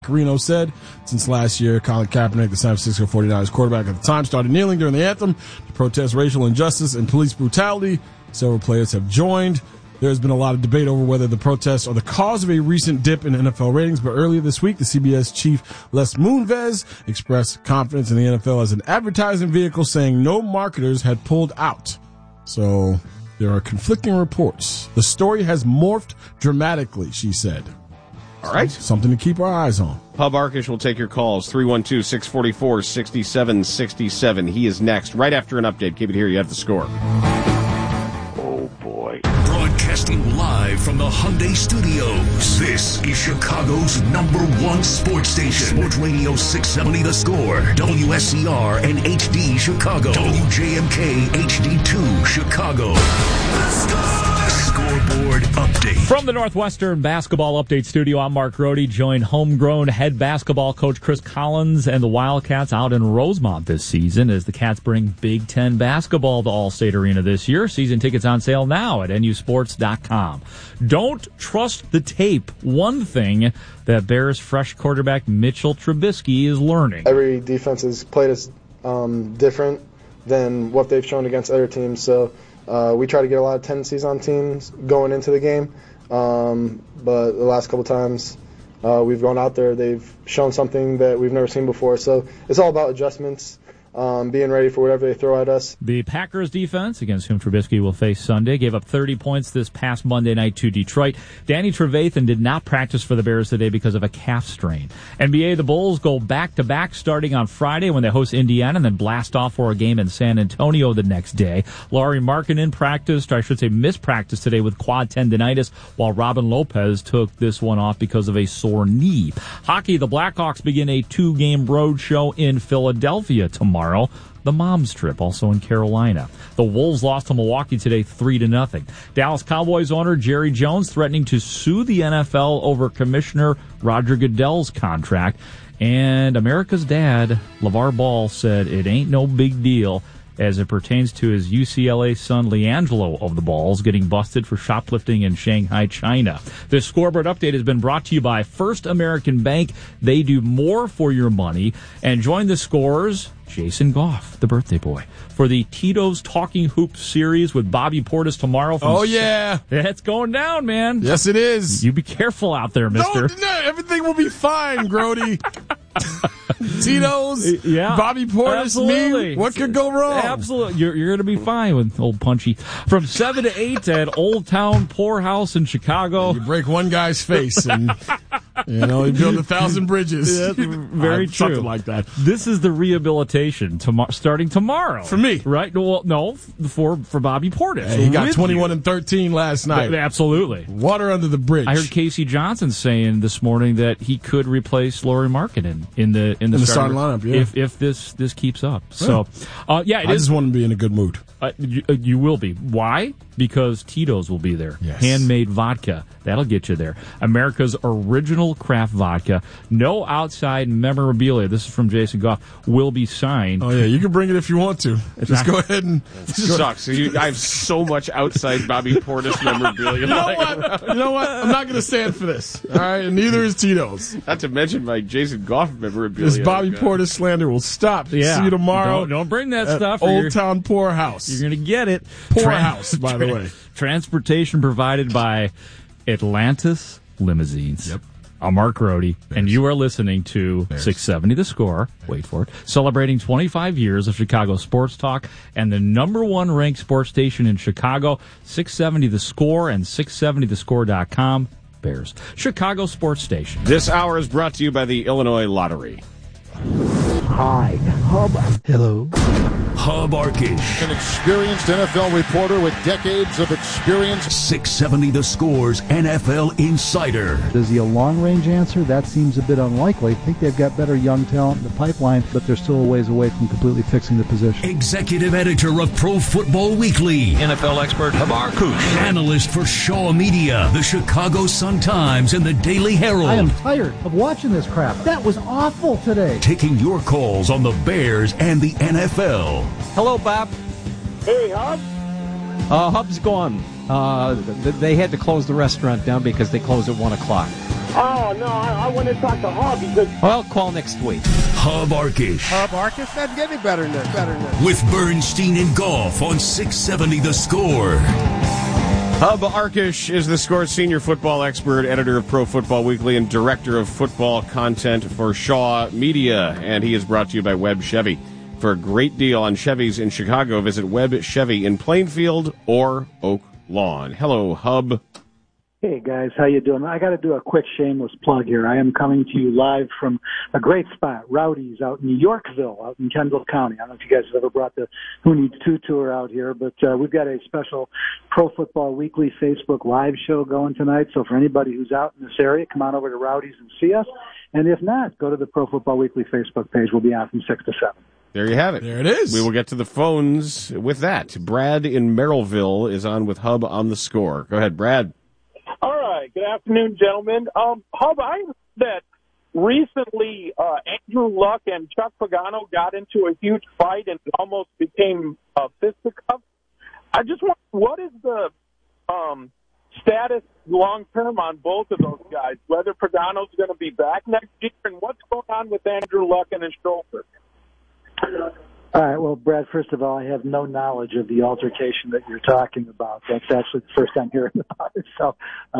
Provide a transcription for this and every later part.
Carino said. Since last year, Colin Kaepernick, the San Francisco 49ers quarterback at the time, started kneeling during the anthem to protest racial injustice and police brutality. Several players have joined. There's been a lot of debate over whether the protests are the cause of a recent dip in NFL ratings, but earlier this week, the CBS chief Les Moonves expressed confidence in the NFL as an advertising vehicle, saying no marketers had pulled out. So there are conflicting reports. The story has morphed dramatically, she said. All right. Something to keep our eyes on. Hub Arkish will take your calls, 312-644-6767. He is next, right after an update. Keep it here. You have the score. Oh, boy. Broadcasting live from the Hyundai Studios. This is Chicago's #1 sports station. Sports Radio 670 The Score. WSCR and HD Chicago. WJMK HD2 Chicago. The Score. Scoreboard update. From the Northwestern Basketball Update Studio, I'm Mark Rohde. Join homegrown head basketball coach Chris Collins and the Wildcats out in Rosemont this season as the Cats bring Big Ten basketball to Allstate Arena this year. Season tickets on sale now at nusports.com. Don't trust the tape. One thing that Bears fresh quarterback Mitchell Trubisky is learning. Every defense has played us different than what they've shown against other teams, so we try to get a lot of tendencies on teams going into the game, but the last couple times we've gone out there, they've shown something that we've never seen before. So it's all about adjustments, being ready for whatever they throw at us. The Packers defense, against whom Trubisky will face Sunday, gave up 30 points this past Monday night to Detroit. Danny Trevathan did not practice for the Bears today because of a calf strain. NBA, the Bulls go back-to-back starting on Friday when they host Indiana and then blast off for a game in San Antonio the next day. Lauri Markkanen missed practice today with quad tendinitis, while Robin Lopez took this one off because of a sore knee. Hockey, the Blackhawks begin a 2-game road show in Philadelphia tomorrow. The Mom's Trip, also in Carolina. The Wolves lost to Milwaukee today 3-0. Dallas Cowboys owner Jerry Jones threatening to sue the NFL over Commissioner Roger Goodell's contract. And America's dad, LeVar Ball, said it ain't no big deal as it pertains to his UCLA son LeAngelo of the Balls getting busted for shoplifting in Shanghai, China. This scoreboard update has been brought to you by First American Bank. They do more for your money. And join the scorers, Jason Goff, the birthday boy, for the Tito's Talking Hoops series with Bobby Portis tomorrow. It's going down, man. Yes, it is. You be careful out there, mister. No, everything will be fine, Grody. Tito's, Bobby Portis, absolutely. Me. What could go wrong? Absolutely. You're going to be fine with old Punchy. From 7 to 8 at Old Town Poorhouse in Chicago. You break one guy's face and, you build 1,000 bridges. Yeah, very true. Something like that. This is the rehabilitation starting tomorrow. For me. Right? Well, no, for Bobby Portis. Hey, he got 21 and 13 last night. Absolutely. Water under the bridge. I heard Casey Johnson saying this morning that he could replace Lauri Markkanen in the starting lineup, if this keeps up. So, I just want to be in a good mood. You will be. Why? Because Tito's will be there. Yes. Handmade vodka. That'll get you there. America's original craft vodka. No outside memorabilia. This is from Jason Goff. Will be signed. Oh, yeah. You can bring it if you want to. Just go ahead and... This sucks. I have so much outside Bobby Portis memorabilia. You know what? I'm not going to stand for this. All right? And neither is Tito's. Not to mention my Jason Goff memorabilia. This Bobby Portis slander will stop. Yeah. See you tomorrow. Don't bring that stuff. Old Town Poorhouse. You're going to get it. Poorhouse, by the way. Transportation provided by Atlantis Limousines. Yep. I'm Mark Rohde, and you are listening to 670 The Score. Wait for it. Celebrating 25 years of Chicago sports talk and the #1 ranked sports station in Chicago, 670 The Score and 670thescore.com. Bears. Chicago Sports Station. This hour is brought to you by the Illinois Lottery. Hi, Hub. Hello. Hub Arkish. An experienced NFL reporter with decades of experience. 670 The Score's NFL Insider. Is he a long-range answer? That seems a bit unlikely. I think they've got better young talent in the pipeline, but they're still a ways away from completely fixing the position. Executive editor of Pro Football Weekly. NFL expert Hub Arkish. Analyst for Shaw Media, the Chicago Sun-Times, and the Daily Herald. I am tired of watching this crap. That was awful today. Taking your calls on the Bears and the NFL. Hello, Bob. Hey, Hub. Hub's gone. They had to close the restaurant down because they closed at 1 o'clock. Oh, no, I want to talk to Hub because... Well, call next week. Hub Arkish. Hub Arkish? Doesn't get any better than this. With Bernstein and Golf on 670 The Score. Hub Arkish is the Score's senior football expert, editor of Pro Football Weekly, and director of football content for Shaw Media. And he is brought to you by Webb Chevy. For a great deal on Chevys in Chicago, visit Webb Chevy in Plainfield or Oak Lawn. Hello, Hub. Hey guys, how you doing? I got to do a quick shameless plug here. I am coming to you live from a great spot, Rowdy's, out in Yorkville, out in Kendall County. I don't know if you guys have ever brought the Who Needs Two tour out here, but we've got a special Pro Football Weekly Facebook Live show going tonight. So for anybody who's out in this area, come on over to Rowdy's and see us. And if not, go to the Pro Football Weekly Facebook page. We'll be on from 6 to 7. There you have it. There it is. We will get to the phones with that. Brad in Merrillville is on with Hub on the Score. Go ahead, Brad. All right. Good afternoon, gentlemen. Hub, I heard that recently Andrew Luck and Chuck Pagano got into a huge fight and it almost became fisticuffs. I just wonder, what is the status long-term on both of those guys, whether Pagano's going to be back next year, and what's going on with Andrew Luck and his shoulder? All right. Well, Brad, first of all, I have no knowledge of the altercation that you're talking about. That's actually the first time hearing about it. So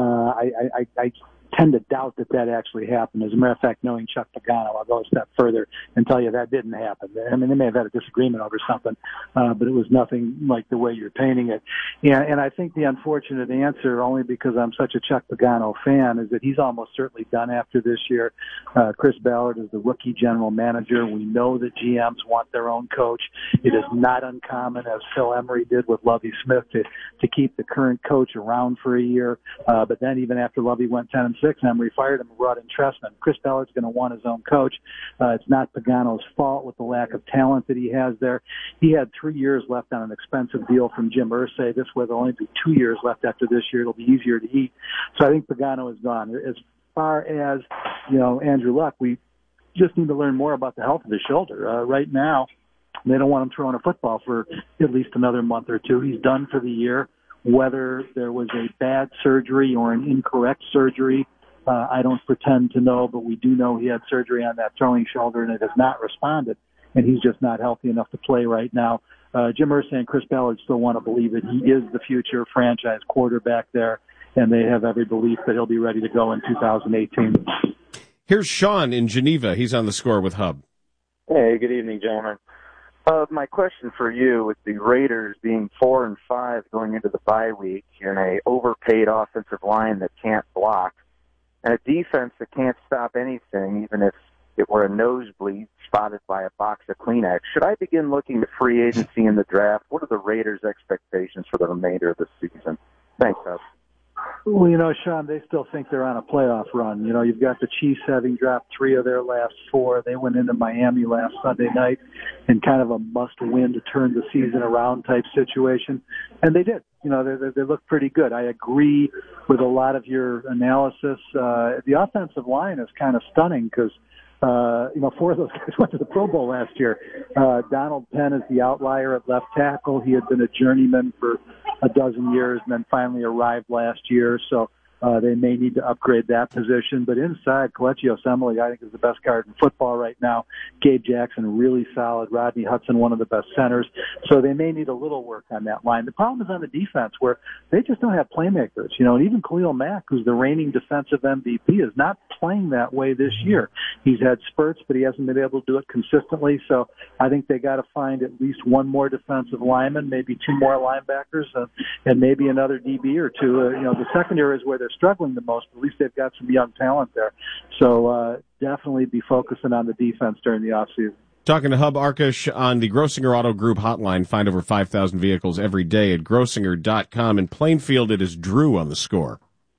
I tend to doubt that actually happened. As a matter of fact, knowing Chuck Pagano, I'll go a step further and tell you that didn't happen. I mean, they may have had a disagreement over something, but it was nothing like the way you're painting it. And I think the unfortunate answer, only because I'm such a Chuck Pagano fan, is that he's almost certainly done after this year. Chris Ballard is the rookie general manager. We know that GMs want their own coach. It is not uncommon, as Phil Emery did with Lovie Smith, to keep the current coach around for a year. But then even after Lovie went 10-6, Emery fired him and brought in Trestman. Chris Ballard's going to want his own coach. It's not Pagano's fault with the lack of talent that he has there. He had 3 years left on an expensive deal from Jim Irsay. This way, there'll only be 2 years left after this year. It'll be easier to eat. So I think Pagano is gone. As far as, Andrew Luck, we just need to learn more about the health of his shoulder. Right now, they don't want him throwing a football for at least another month or two. He's done for the year. Whether there was a bad surgery or an incorrect surgery, I don't pretend to know, but we do know he had surgery on that throwing shoulder and it has not responded, and he's just not healthy enough to play right now. Jim Irsay and Chris Ballard still want to believe that he is the future franchise quarterback there, and they have every belief that he'll be ready to go in 2018. Here's Sean in Geneva. He's on the Score with Hub. Hey, good evening, gentlemen. My question for you, with the Raiders being 4-5 going into the bye week and a overpaid offensive line that can't block, and a defense that can't stop anything, even if it were a nosebleed spotted by a box of Kleenex, should I begin looking at free agency in the draft? What are the Raiders' expectations for the remainder of the season? Thanks, Hub. Well, Sean, they still think they're on a playoff run. You've got the Chiefs having dropped 3 of their last 4. They went into Miami last Sunday night in kind of a must-win to turn the season around type situation, and they did. They look pretty good. I agree with a lot of your analysis. The offensive line is kind of stunning because 4 of those guys went to the Pro Bowl last year. Donald Penn is the outlier at left tackle. He had been a journeyman for a dozen years and then finally arrived last year. So they may need to upgrade that position. But inside, Kelechi Osemele, I think, is the best guard in football right now. Gabe Jackson, really solid. Rodney Hudson, one of the best centers. So they may need a little work on that line. The problem is on the defense, where they just don't have playmakers. And even Khalil Mack, who's the reigning defensive MVP, is not playing that way this year. He's had spurts, but he hasn't been able to do it consistently. So I think they got to find at least one more defensive lineman, maybe 2 more linebackers, and maybe another DB or 2. The secondary is where they're struggling the most, but at least they've got some young talent there. So definitely be focusing on the defense during the offseason. Talking to Hub Arkish on the Grossinger Auto Group hotline. Find over 5,000 vehicles every day at Grossinger.com. In Plainfield, it is Drew on the Score.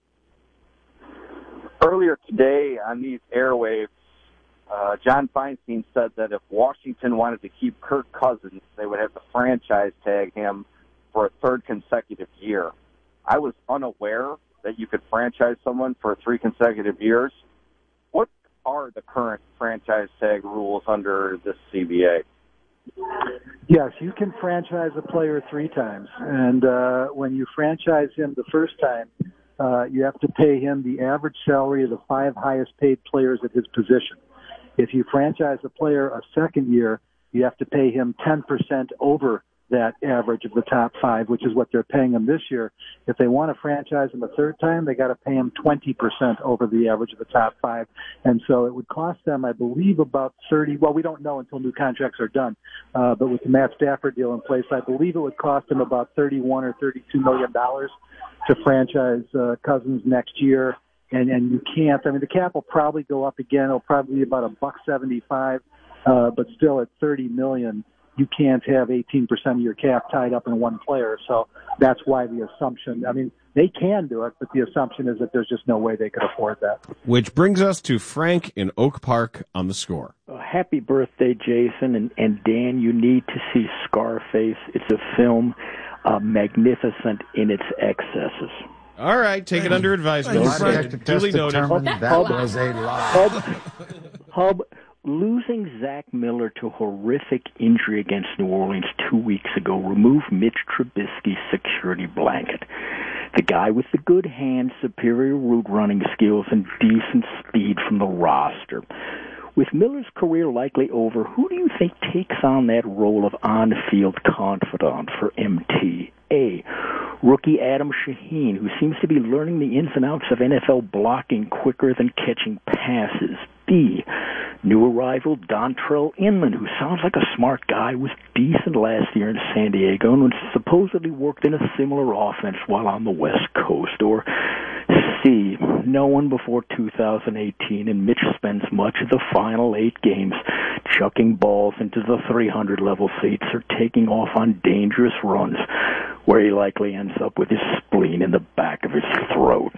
Earlier today on these airwaves, John Feinstein said that if Washington wanted to keep Kirk Cousins, they would have to franchise tag him for a 3rd consecutive year. I was unaware that you could franchise someone for 3 consecutive years. What are the current franchise tag rules under this CBA? Yes, you can franchise a player 3 times. And when you franchise him the first time, you have to pay him the average salary of the 5 highest paid players at his position. If you franchise a player a second year, you have to pay him 10% over that average of the top 5, which is what they're paying him this year. If they want to franchise him a third time, they got to pay him 20% over the average of the top 5. And so it would cost them, I believe, about 30. Well, we don't know until new contracts are done. But with the Matt Stafford deal in place, I believe it would cost them about $31 or $32 million to franchise Cousins next year. And you can't. I mean, the cap will probably go up again. It'll probably be about $1.75, but still at $30 million. You can't have 18% of your cap tied up in one player. So that's why the assumption, I mean, they can do it, but the assumption is that there's just no way they could afford that. Which brings us to Frank in Oak Park on the Score. Happy birthday, Jason. And Dan, you need to see Scarface. It's a film magnificent in its excesses. All right, take it under advisement. Duly noted. That was a lie. Hub, losing Zach Miller to horrific injury against New Orleans 2 weeks ago removed Mitch Trubisky's security blanket. The guy with the good hands, superior route running skills, and decent speed from the roster. With Miller's career likely over, who do you think takes on that role of on-field confidant for MT? A, rookie Adam Shaheen, who seems to be learning the ins and outs of NFL blocking quicker than catching passes. B, new arrival Dontrell Inman, who sounds like a smart guy, was decent last year in San Diego and supposedly worked in a similar offense while on the West Coast. Or C, no one before 2018, and Mitch spends much of the final 8 games chucking balls into the 300-level seats or taking off on dangerous runs, where he likely ends up with his spleen in the back of his throat.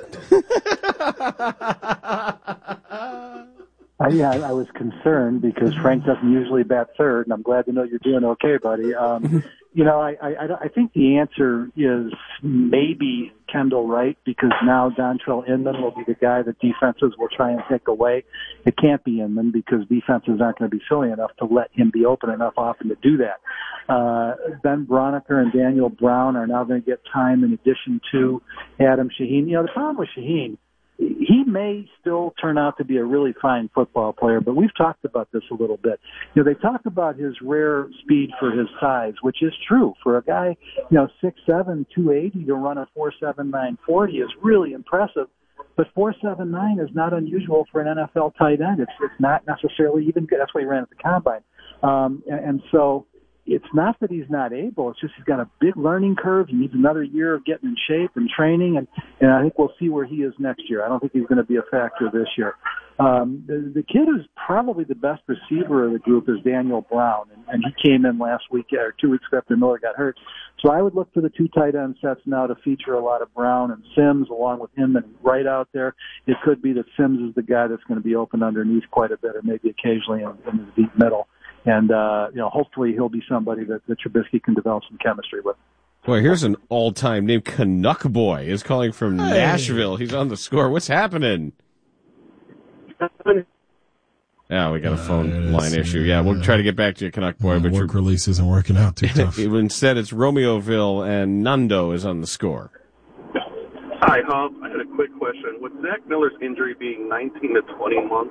I was concerned because Frank doesn't usually bat third, and I'm glad to know you're doing okay, buddy. I think the answer is maybe Kendall Wright, because now Dontrell Inman will be the guy that defenses will try and take away. It can't be Inman because defenses aren't going to be silly enough to let him be open enough often to do that. Ben Broniker and Daniel Brown are now going to get time in addition to Adam Shaheen. The problem with Shaheen, he may still turn out to be a really fine football player, but we've talked about this a little bit. They talk about his rare speed for his size, which is true. For a guy, 6'7", 280 to run a 4.79 40 is really impressive. But 4.79 is not unusual for an NFL tight end. It's not necessarily even good. That's why he ran at the combine. And so it's not that he's not able. It's just he's got a big learning curve. He needs another year of getting in shape and training, and I think we'll see where he is next year. I don't think he's going to be a factor this year. The kid who's probably the best receiver of the group is Daniel Brown, and he came in last week or 2 weeks after Miller got hurt. So I would look for the 2 tight end sets now to feature a lot of Brown and Sims along with him and right out there. It could be that Sims is the guy that's going to be open underneath quite a bit, or maybe occasionally in the deep middle. And, hopefully he'll be somebody that Trubisky can develop some chemistry with. Boy, here's an all-time name. Canuck Boy is calling from Nashville. He's on the Score. What's happening? Yeah, we got a phone line issue. Yeah, we'll try to get back to you, Canuck Boy. But work release isn't working out too tough. Instead, it's Romeoville, and Nando is on the Score. Hi, Hub. I had a quick question. With Zach Miller's injury being 19 to 20 months,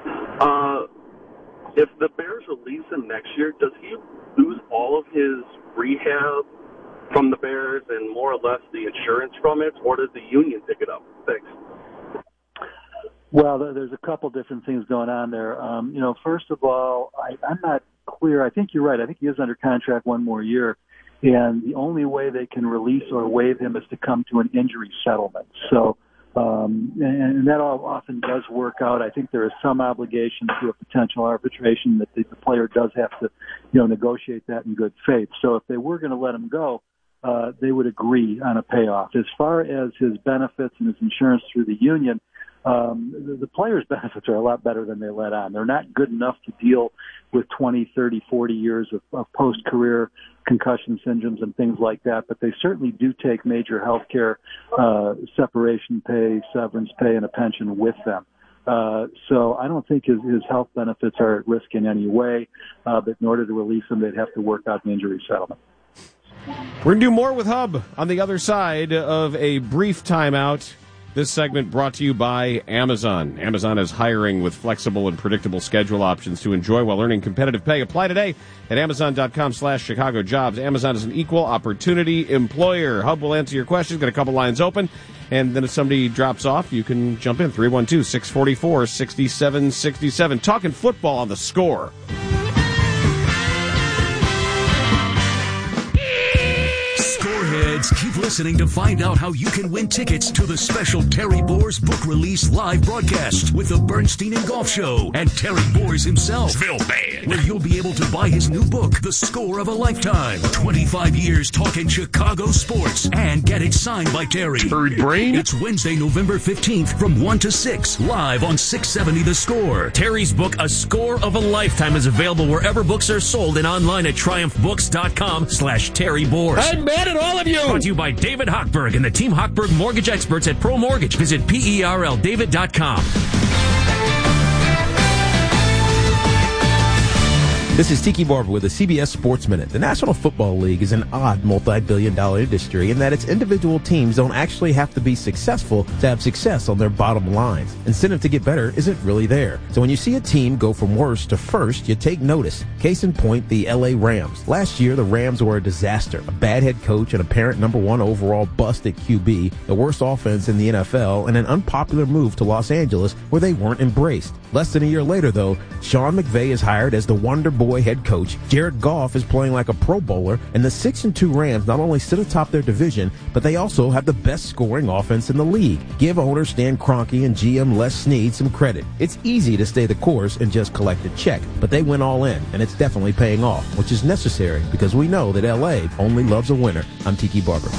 if the Bears release him next year, does he lose all of his rehab from the Bears and more or less the insurance from it, or does the union pick it up? Thanks. Well, there's a couple different things going on there. First of all, I'm not clear. I think you're right. I think he is under contract one more year, and the only way they can release or waive him is to come to an injury settlement. So, and that all often does work out. I think there is some obligation to a potential arbitration that the player does have to, negotiate that in good faith. So if they were going to let him go, they would agree on a payoff. As far as his benefits and his insurance through the union, the players' benefits are a lot better than they let on. They're not good enough to deal with 20, 30, 40 years of post-career concussion syndromes and things like that, but they certainly do take major health care, separation pay, severance pay, and a pension with them. So I don't think his health benefits are at risk in any way, but in order to release him, they'd have to work out an injury settlement. We're going to do more with Hub on the other side of a brief timeout. This segment brought to you by Amazon. Amazon is hiring with flexible and predictable schedule options to enjoy while earning competitive pay. Apply today at Amazon.com/Chicago Jobs. Amazon is an equal opportunity employer. Hub will answer your questions. Got a couple lines open. And then if somebody drops off, you can jump in. 312-644-6767. Talking football on The Score. Keep listening to find out how you can win tickets to the special Terry Boers book release live broadcast with the Bernstein and Golf Show and Terry Boers himself, Phil Band, where you'll be able to buy his new book, The Score of a Lifetime. 25 years talking Chicago sports and get it signed by Terry. Bird Brain. It's Wednesday, November 15th from 1 to 6, live on 670 The Score. Terry's book, A Score of a Lifetime, is available wherever books are sold and online at triumphbooks.com/Terry Boers. I'm mad at all of you. Brought to you by David Hochberg and the Team Hochberg Mortgage Experts at Pro Mortgage. Visit PERLDavid.com. This is Tiki Barber with the CBS Sports Minute. The National Football League is an odd multi-billion-dollar industry in that its individual teams don't actually have to be successful to have success on their bottom lines. Incentive to get better isn't really there. So when you see a team go from worst to first, you take notice. Case in point, the LA Rams. Last year, the Rams were a disaster. A bad head coach, an apparent number one overall bust at QB, the worst offense in the NFL, and an unpopular move to Los Angeles where they weren't embraced. Less than a year later, though, Sean McVay is hired as the Wonder Boy head coach. Jared Goff is playing like a Pro Bowler, and the 6-2 Rams not only sit atop their division, but they also have the best scoring offense in the league. Give owner Stan Kroenke and GM Les Snead some credit. It's easy to stay the course and just collect a check, but they went all in, and it's definitely paying off, which is necessary because we know that LA only loves a winner. I'm Tiki Barber.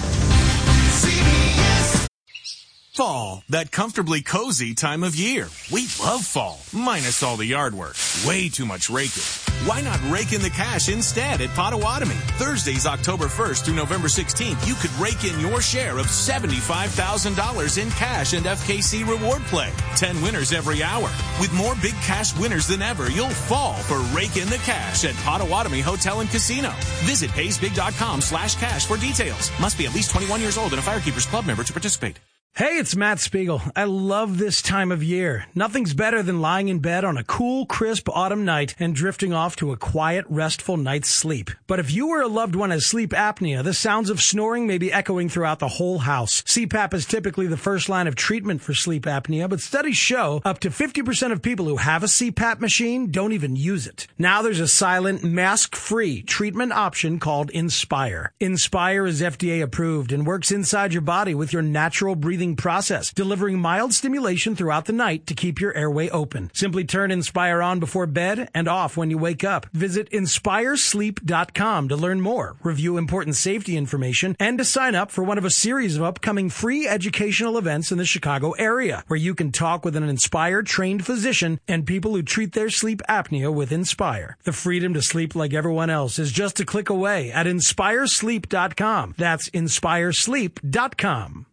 Fall, that comfortably cozy time of year. We love fall, minus all the yard work. Way too much raking. Why not rake in the cash instead at Potawatomi? Thursdays, October 1st through November 16th, you could rake in your share of $75,000 in cash and FKC reward play. 10 winners every hour. With more big cash winners than ever, you'll fall for Rake in the Cash at Potawatomi Hotel and Casino. Visit paysbig.com/cash for details. Must be at least 21 years old and a Firekeepers Club member to participate. Hey, it's Matt Spiegel. I love this time of year. Nothing's better than lying in bed on a cool, crisp autumn night and drifting off to a quiet, restful night's sleep. But if you or a loved one has sleep apnea, the sounds of snoring may be echoing throughout the whole house. CPAP is typically the first line of treatment for sleep apnea, but studies show up to 50% of people who have a CPAP machine don't even use it. Now there's a silent, mask-free treatment option called Inspire. Inspire is FDA approved and works inside your body with your natural breathing process, delivering mild stimulation throughout the night to keep your airway open. Simply turn Inspire on before bed and off when you wake up. Visit InspireSleep.com to learn more, review important safety information, and to sign up for one of a series of upcoming free educational events in the Chicago area, where you can talk with an Inspire-trained physician and people who treat their sleep apnea with Inspire. The freedom to sleep like everyone else is just a click away at InspireSleep.com. That's InspireSleep.com.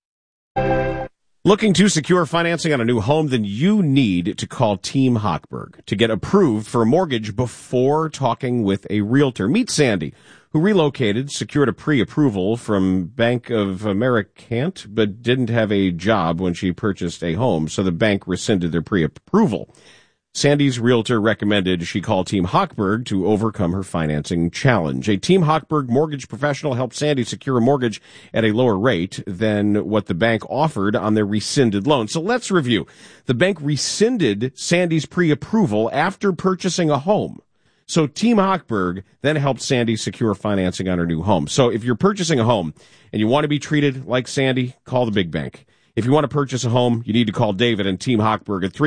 Looking to secure financing on a new home? Then you need to call Team Hochberg to get approved for a mortgage before talking with a realtor. Meet Sandy, who relocated, secured a pre-approval from Bank of America, but didn't have a job when she purchased a home, so the bank rescinded their pre-approval. Sandy's realtor recommended she call Team Hochberg to overcome her financing challenge. A Team Hochberg mortgage professional helped Sandy secure a mortgage at a lower rate than what the bank offered on their rescinded loan. So let's review. The bank rescinded Sandy's pre-approval after purchasing a home. So Team Hochberg then helped Sandy secure financing on her new home. So if you're purchasing a home and you want to be treated like Sandy, call the big bank. If you want to purchase a home, you need to call David and Team Hochberg at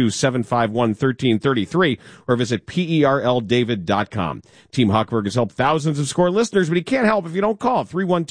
312-751-1333 or visit PERLDavid.com. Team Hochberg has helped thousands of SCORE listeners, but he can't help if you don't call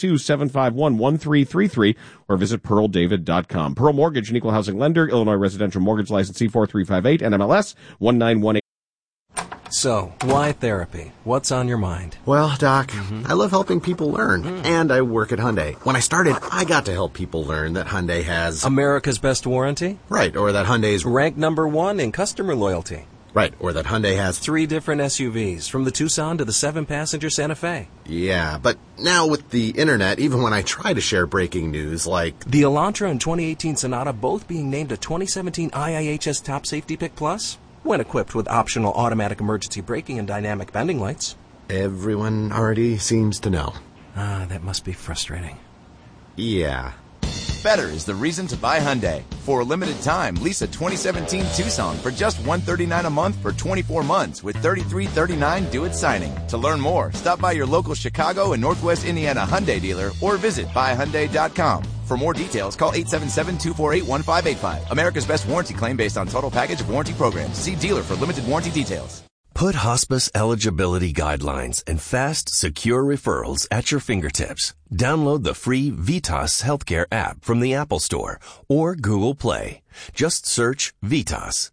312-751-1333 or visit PearlDavid.com. Pearl Mortgage, an equal housing lender, Illinois residential mortgage license C4358, NMLS 1918. So, why therapy? What's on your mind? Well, Doc, I love helping people learn, and I work at Hyundai. When I started, I got to help people learn that Hyundai has... America's best warranty? Right, or that Hyundai's... ranked #1 in customer loyalty. Right, or that Hyundai has 3 different SUVs, from the Tucson to the 7-passenger Santa Fe. Yeah, but now with the internet, even when I try to share breaking news like the Elantra and 2018 Sonata both being named a 2017 IIHS Top Safety Pick Plus, when equipped with optional automatic emergency braking and dynamic bending lights. Everyone already seems to know. That must be frustrating. Yeah. Better is the reason to buy Hyundai. For a limited time, lease a 2017 Tucson for just $139 a month for 24 months with $33.39 due at signing. To learn more, stop by your local Chicago and Northwest Indiana Hyundai dealer or visit buyhyundai.com. For more details, call 877-248-1585. America's best warranty claim based on total package of warranty programs. See dealer for limited warranty details. Put hospice eligibility guidelines and fast, secure referrals at your fingertips. Download the free Vitas Healthcare app from the Apple Store or Google Play. Just search Vitas,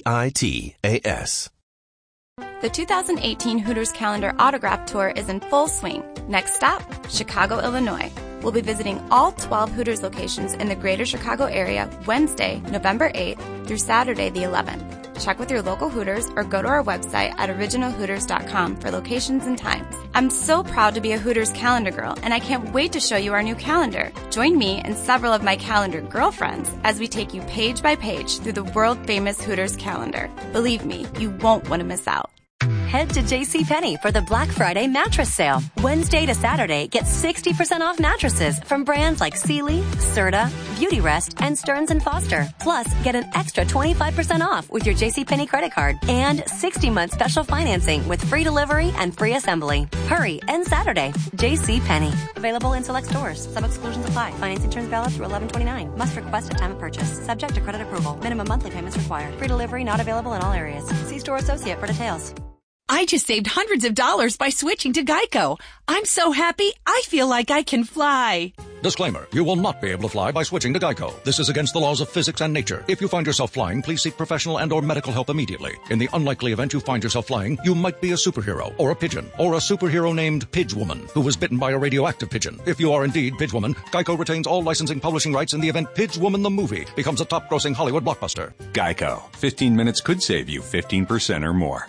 V-I-T-A-S. The 2018 Hooters Calendar Autograph Tour is in full swing. Next stop, Chicago, Illinois. We'll be visiting all 12 Hooters locations in the greater Chicago area Wednesday, November 8th through Saturday the 11th. Check with your local Hooters or go to our website at originalhooters.com for locations and times. I'm so proud to be a Hooters calendar girl, and I can't wait to show you our new calendar. Join me and several of my calendar girlfriends as we take you page by page through the world-famous Hooters calendar. Believe me, you won't want to miss out. Head to JCPenney for the Black Friday mattress sale. Wednesday to Saturday, get 60% off mattresses from brands like Sealy, Serta, Beautyrest, and Stearns & Foster. Plus, get an extra 25% off with your JCPenney credit card and 60-month special financing with free delivery and free assembly. Hurry, end Saturday. JCPenney. Available in select stores. Some exclusions apply. Financing terms valid through 11/29. Must request at time of purchase. Subject to credit approval. Minimum monthly payments required. Free delivery not available in all areas. See store associate for details. I just saved hundreds of dollars by switching to Geico. I'm so happy, I feel like I can fly. Disclaimer, you will not be able to fly by switching to Geico. This is against the laws of physics and nature. If you find yourself flying, please seek professional and or medical help immediately. In the unlikely event you find yourself flying, you might be a superhero, or a pigeon, or a superhero named Pidgewoman, who was bitten by a radioactive pigeon. If you are indeed Pidgewoman, Geico retains all licensing publishing rights in the event Pidgewoman the movie becomes a top-grossing Hollywood blockbuster. Geico. 15 minutes could save you 15% or more.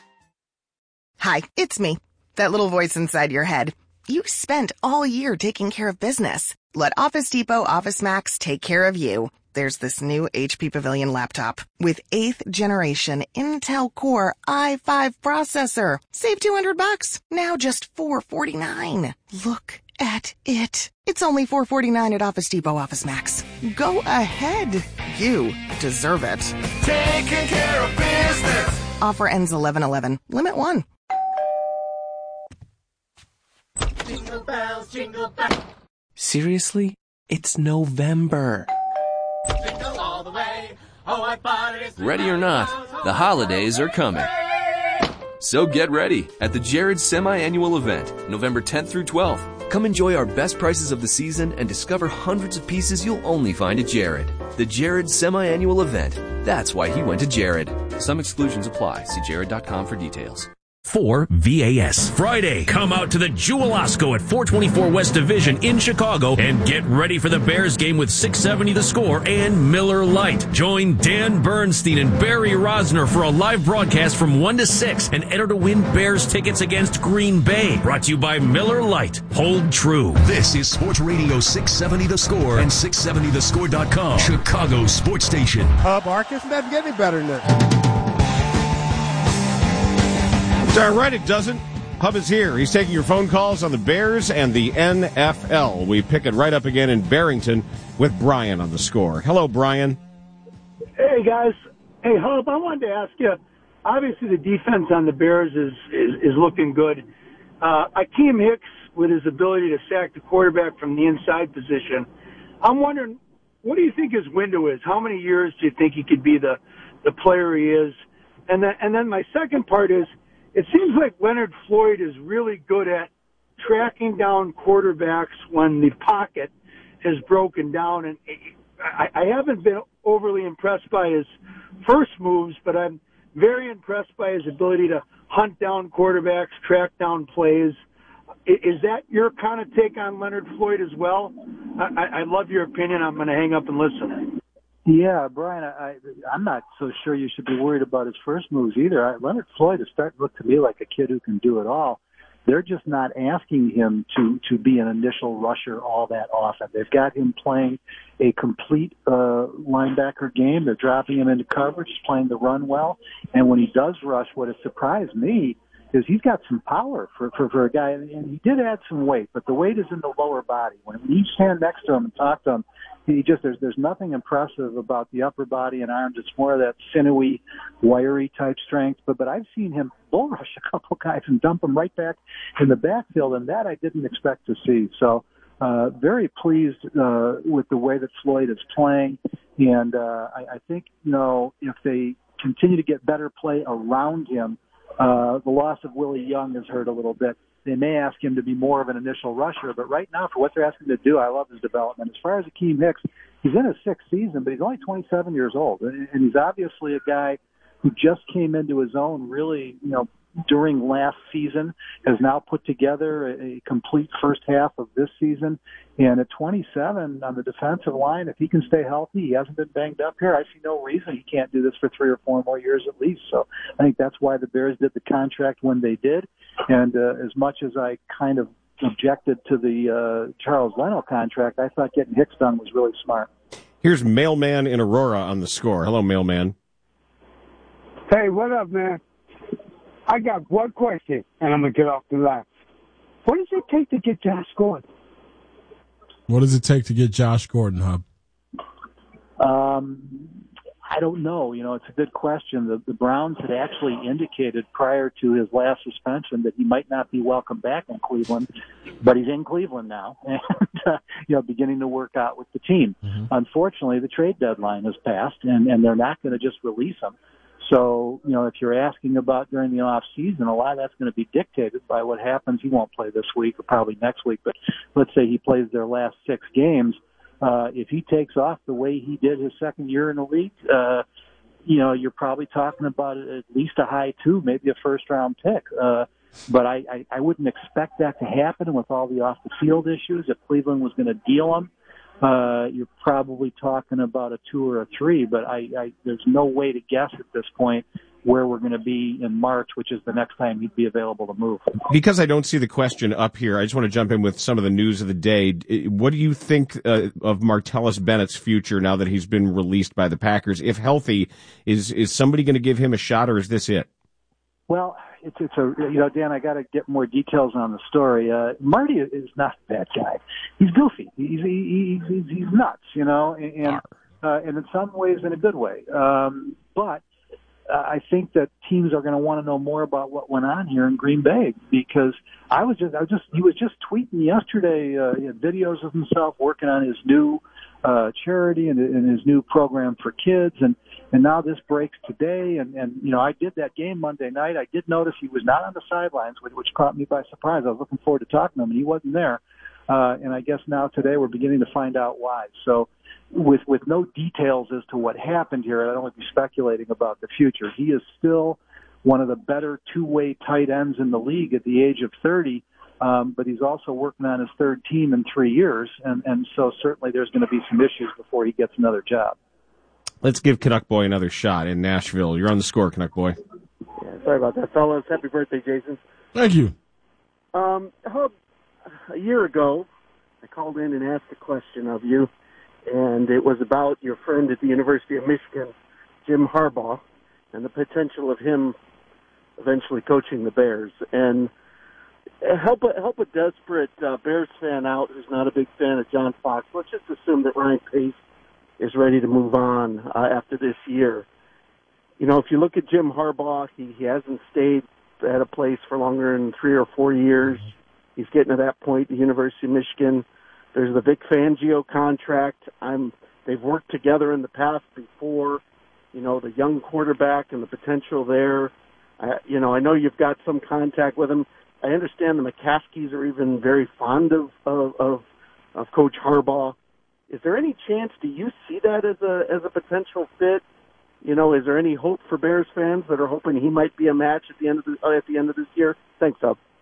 Hi, it's me. That little voice inside your head. You spent all year taking care of business. Let Office Depot Office Max take care of you. There's this new HP Pavilion laptop with 8th generation Intel Core i5 processor. Save $200. Now just $449. Look at it. It's only $449 at Office Depot Office Max. Go ahead. You deserve it. Taking care of business. Offer ends 11/11. Limit 1. Jingle bells, jingle bells. Seriously? It's November. Jingle all the way. Oh, what fun it is. Ready or not, the holidays are coming. So get ready at the Jared Semi-Annual Event, November 10th through 12th. Come enjoy our best prices of the season and discover hundreds of pieces you'll only find at Jared. The Jared Semi-Annual Event. That's why he went to Jared. Some exclusions apply. See jared.com for details. For VAS. Friday, come out to the Jewel Osco at 424 West Division in Chicago and get ready for the Bears game with 670 The Score and Miller Lite. Join Dan Bernstein and Barry Rosner for a live broadcast from 1 to 6 and enter to win Bears tickets against Green Bay. Brought to you by Miller Lite. Hold true. This is Sports Radio 670 The Score and 670thescore.com. Chicago Sports Station. Arcus doesn't get any better than that. Darn right it doesn't. Hub is here. He's taking your phone calls on the Bears and the NFL. We pick it right up again in Barrington with Brian on The Score. Hello, Brian. Hey, guys. Hey, Hub, I wanted to ask you, obviously the defense on the Bears is looking good. Akeem Hicks, with his ability to sack the quarterback from the inside position, I'm wondering, what do you think his window is? How many years do you think he could be the player he is? And then my second part is, it seems like Leonard Floyd is really good at tracking down quarterbacks when the pocket has broken down. And I haven't been overly impressed by his first moves, but I'm very impressed by his ability to hunt down quarterbacks, track down plays. Is that your kind of take on Leonard Floyd as well? I'd love your opinion. I'm going to hang up and listen. Yeah, Brian, I'm not so sure you should be worried about his first moves either. Leonard Floyd is starting to look to me like a kid who can do it all. They're just not asking him to be an initial rusher all that often. They've got him playing a complete linebacker game. They're dropping him into coverage, playing the run well. And when he does rush, what has surprised me is he's got some power for a guy. And he did add some weight, but the weight is in the lower body. When you stand next to him and talk to him, there's nothing impressive about the upper body and arms. It's more of that sinewy, wiry type strength. But I've seen him bull rush a couple guys and dump them right back in the backfield, and that I didn't expect to see. So very pleased with the way that Floyd is playing, and I think if they continue to get better play around him, the loss of Willie Young has hurt a little bit. They may ask him to be more of an initial rusher, but right now, for what they're asking him to do, I love his development. As far as Akeem Hicks, he's in his sixth season, but he's only 27 years old, and he's obviously a guy who just came into his own really, during last season, has now put together a complete first half of this season. And at 27 on the defensive line, if he can stay healthy, he hasn't been banged up here, I see no reason he can't do this for 3 or 4 more years at least. So I think that's why the Bears did the contract when they did. And as much as I kind of objected to the Charles Leno contract, I thought getting Hicks done was really smart. Here's Mailman in Aurora on the score. Hello, Mailman. Hey, what up, man? I got one question, and I'm going to get off the line. What does it take to get Josh Gordon? What does it take to get Josh Gordon, Hub? I don't know. It's a good question. The Browns had actually indicated prior to his last suspension that he might not be welcome back in Cleveland, but he's in Cleveland now and, beginning to work out with the team. Mm-hmm. Unfortunately, the trade deadline has passed, and they're not going to just release him. So, if you're asking about during the off season, a lot of that's going to be dictated by what happens. He won't play this week or probably next week, but let's say he plays their last 6 games. If he takes off the way he did his second year in the league, you're probably talking about at least a high 2, maybe a first-round pick. But I wouldn't expect that to happen with all the off-the-field issues. If Cleveland was going to deal him, you're probably talking about a 2 or a 3. But there's no way to guess at this point where we're going to be in March, which is the next time he'd be available to move. Because I don't see the question up here, I just want to jump in with some of the news of the day. What do you think of Martellus Bennett's future now that he's been released by the Packers? If healthy, is somebody going to give him a shot, or is this it? Well, it's Dan, I got to get more details on the story. Marty is not a bad guy. He's goofy. He's nuts, and in some ways in a good way. But I think that teams are going to want to know more about what went on here in Green Bay, because he was just tweeting yesterday videos of himself working on his new charity and his new program for kids, and now this breaks today. And I did that game Monday night. I did notice he was not on the sidelines, which caught me by surprise. I was looking forward to talking to him, and he wasn't there. And I guess now today we're beginning to find out why. So with no details as to what happened here, I don't want to be speculating about the future. He is still one of the better two-way tight ends in the league at the age of 30, but he's also working on his third team in 3 years, and so certainly there's going to be some issues before he gets another job. Let's give Canuck Boy another shot in Nashville. You're on the score, Canuck Boy. Yeah, sorry about that, fellas. Happy birthday, Jason. Thank you. Hub, a year ago, I called in and asked a question of you, and it was about your friend at the University of Michigan, Jim Harbaugh, and the potential of him eventually coaching the Bears. And help a desperate Bears fan out who's not a big fan of John Fox. Let's just assume that Ryan Pace is ready to move on after this year. If you look at Jim Harbaugh, he hasn't stayed at a place for longer than 3 or 4 years. He's getting to that point at the University of Michigan. There's the Vic Fangio contract. They've worked together in the past before. The young quarterback and the potential there. I know you've got some contact with him. I understand the McCaskies are even very fond of Coach Harbaugh. Is there any chance? Do you see that as a potential fit? Is there any hope for Bears fans that are hoping he might be a match at the end of this year? Thanks, Hub.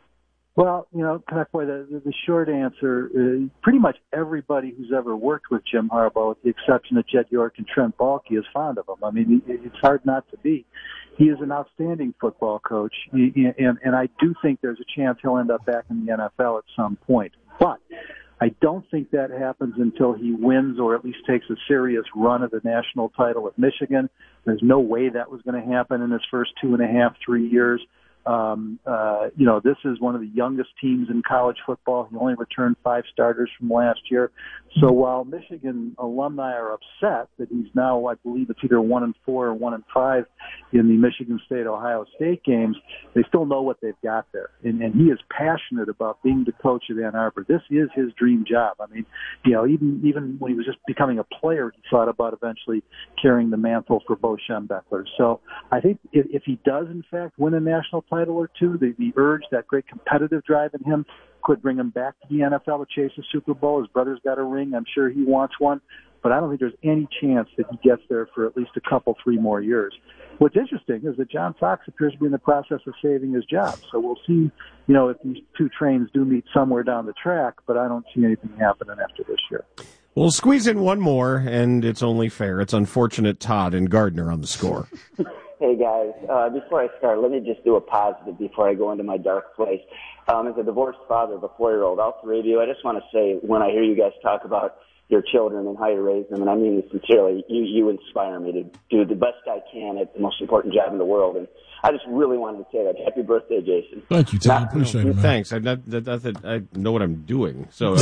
Well, Connect Boy, the short answer is pretty much everybody who's ever worked with Jim Harbaugh, with the exception of Jed York and Trent Baalke, is fond of him. I mean, it's hard not to be. He is an outstanding football coach, and I do think there's a chance he'll end up back in the NFL at some point. But I don't think that happens until he wins or at least takes a serious run at the national title at Michigan. There's no way that was going to happen in his first 2.5, 3 years. This is one of the youngest teams in college football. He only returned 5 starters from last year. So while Michigan alumni are upset that he's now, I believe it's either 1-4 or 1-5 in the Michigan State-Ohio State games, they still know what they've got there. And he is passionate about being the coach of Ann Arbor. This is his dream job. I mean, even when he was just becoming a player, he thought about eventually carrying the mantle for Bo Schembechler. So I think if he does, in fact, win a national title or two, the urge, that great competitive drive in him could bring him back to the NFL to chase a Super Bowl. His brother's got a ring. I'm sure he wants one. But I don't think there's any chance that he gets there for at least 3 more years. What's interesting is that John Fox appears to be in the process of saving his job. So we'll see, if these two trains do meet somewhere down the track, but I don't see anything happening after this year. We'll squeeze in one more, and it's only fair. It's unfortunate Todd and Gardner on the score. Hey, guys. Before I start, let me just do a positive before I go into my dark place. As a divorced father of a 4-year-old, all 3 of you, I just want to say, when I hear you guys talk about your children and how you raise them, and I mean it sincerely, you inspire me to do the best I can at the most important job in the world. And I just really wanted to say that. Happy birthday, Jason. Thank you, Tom. Appreciate it, man. Thanks. I know what I'm doing. So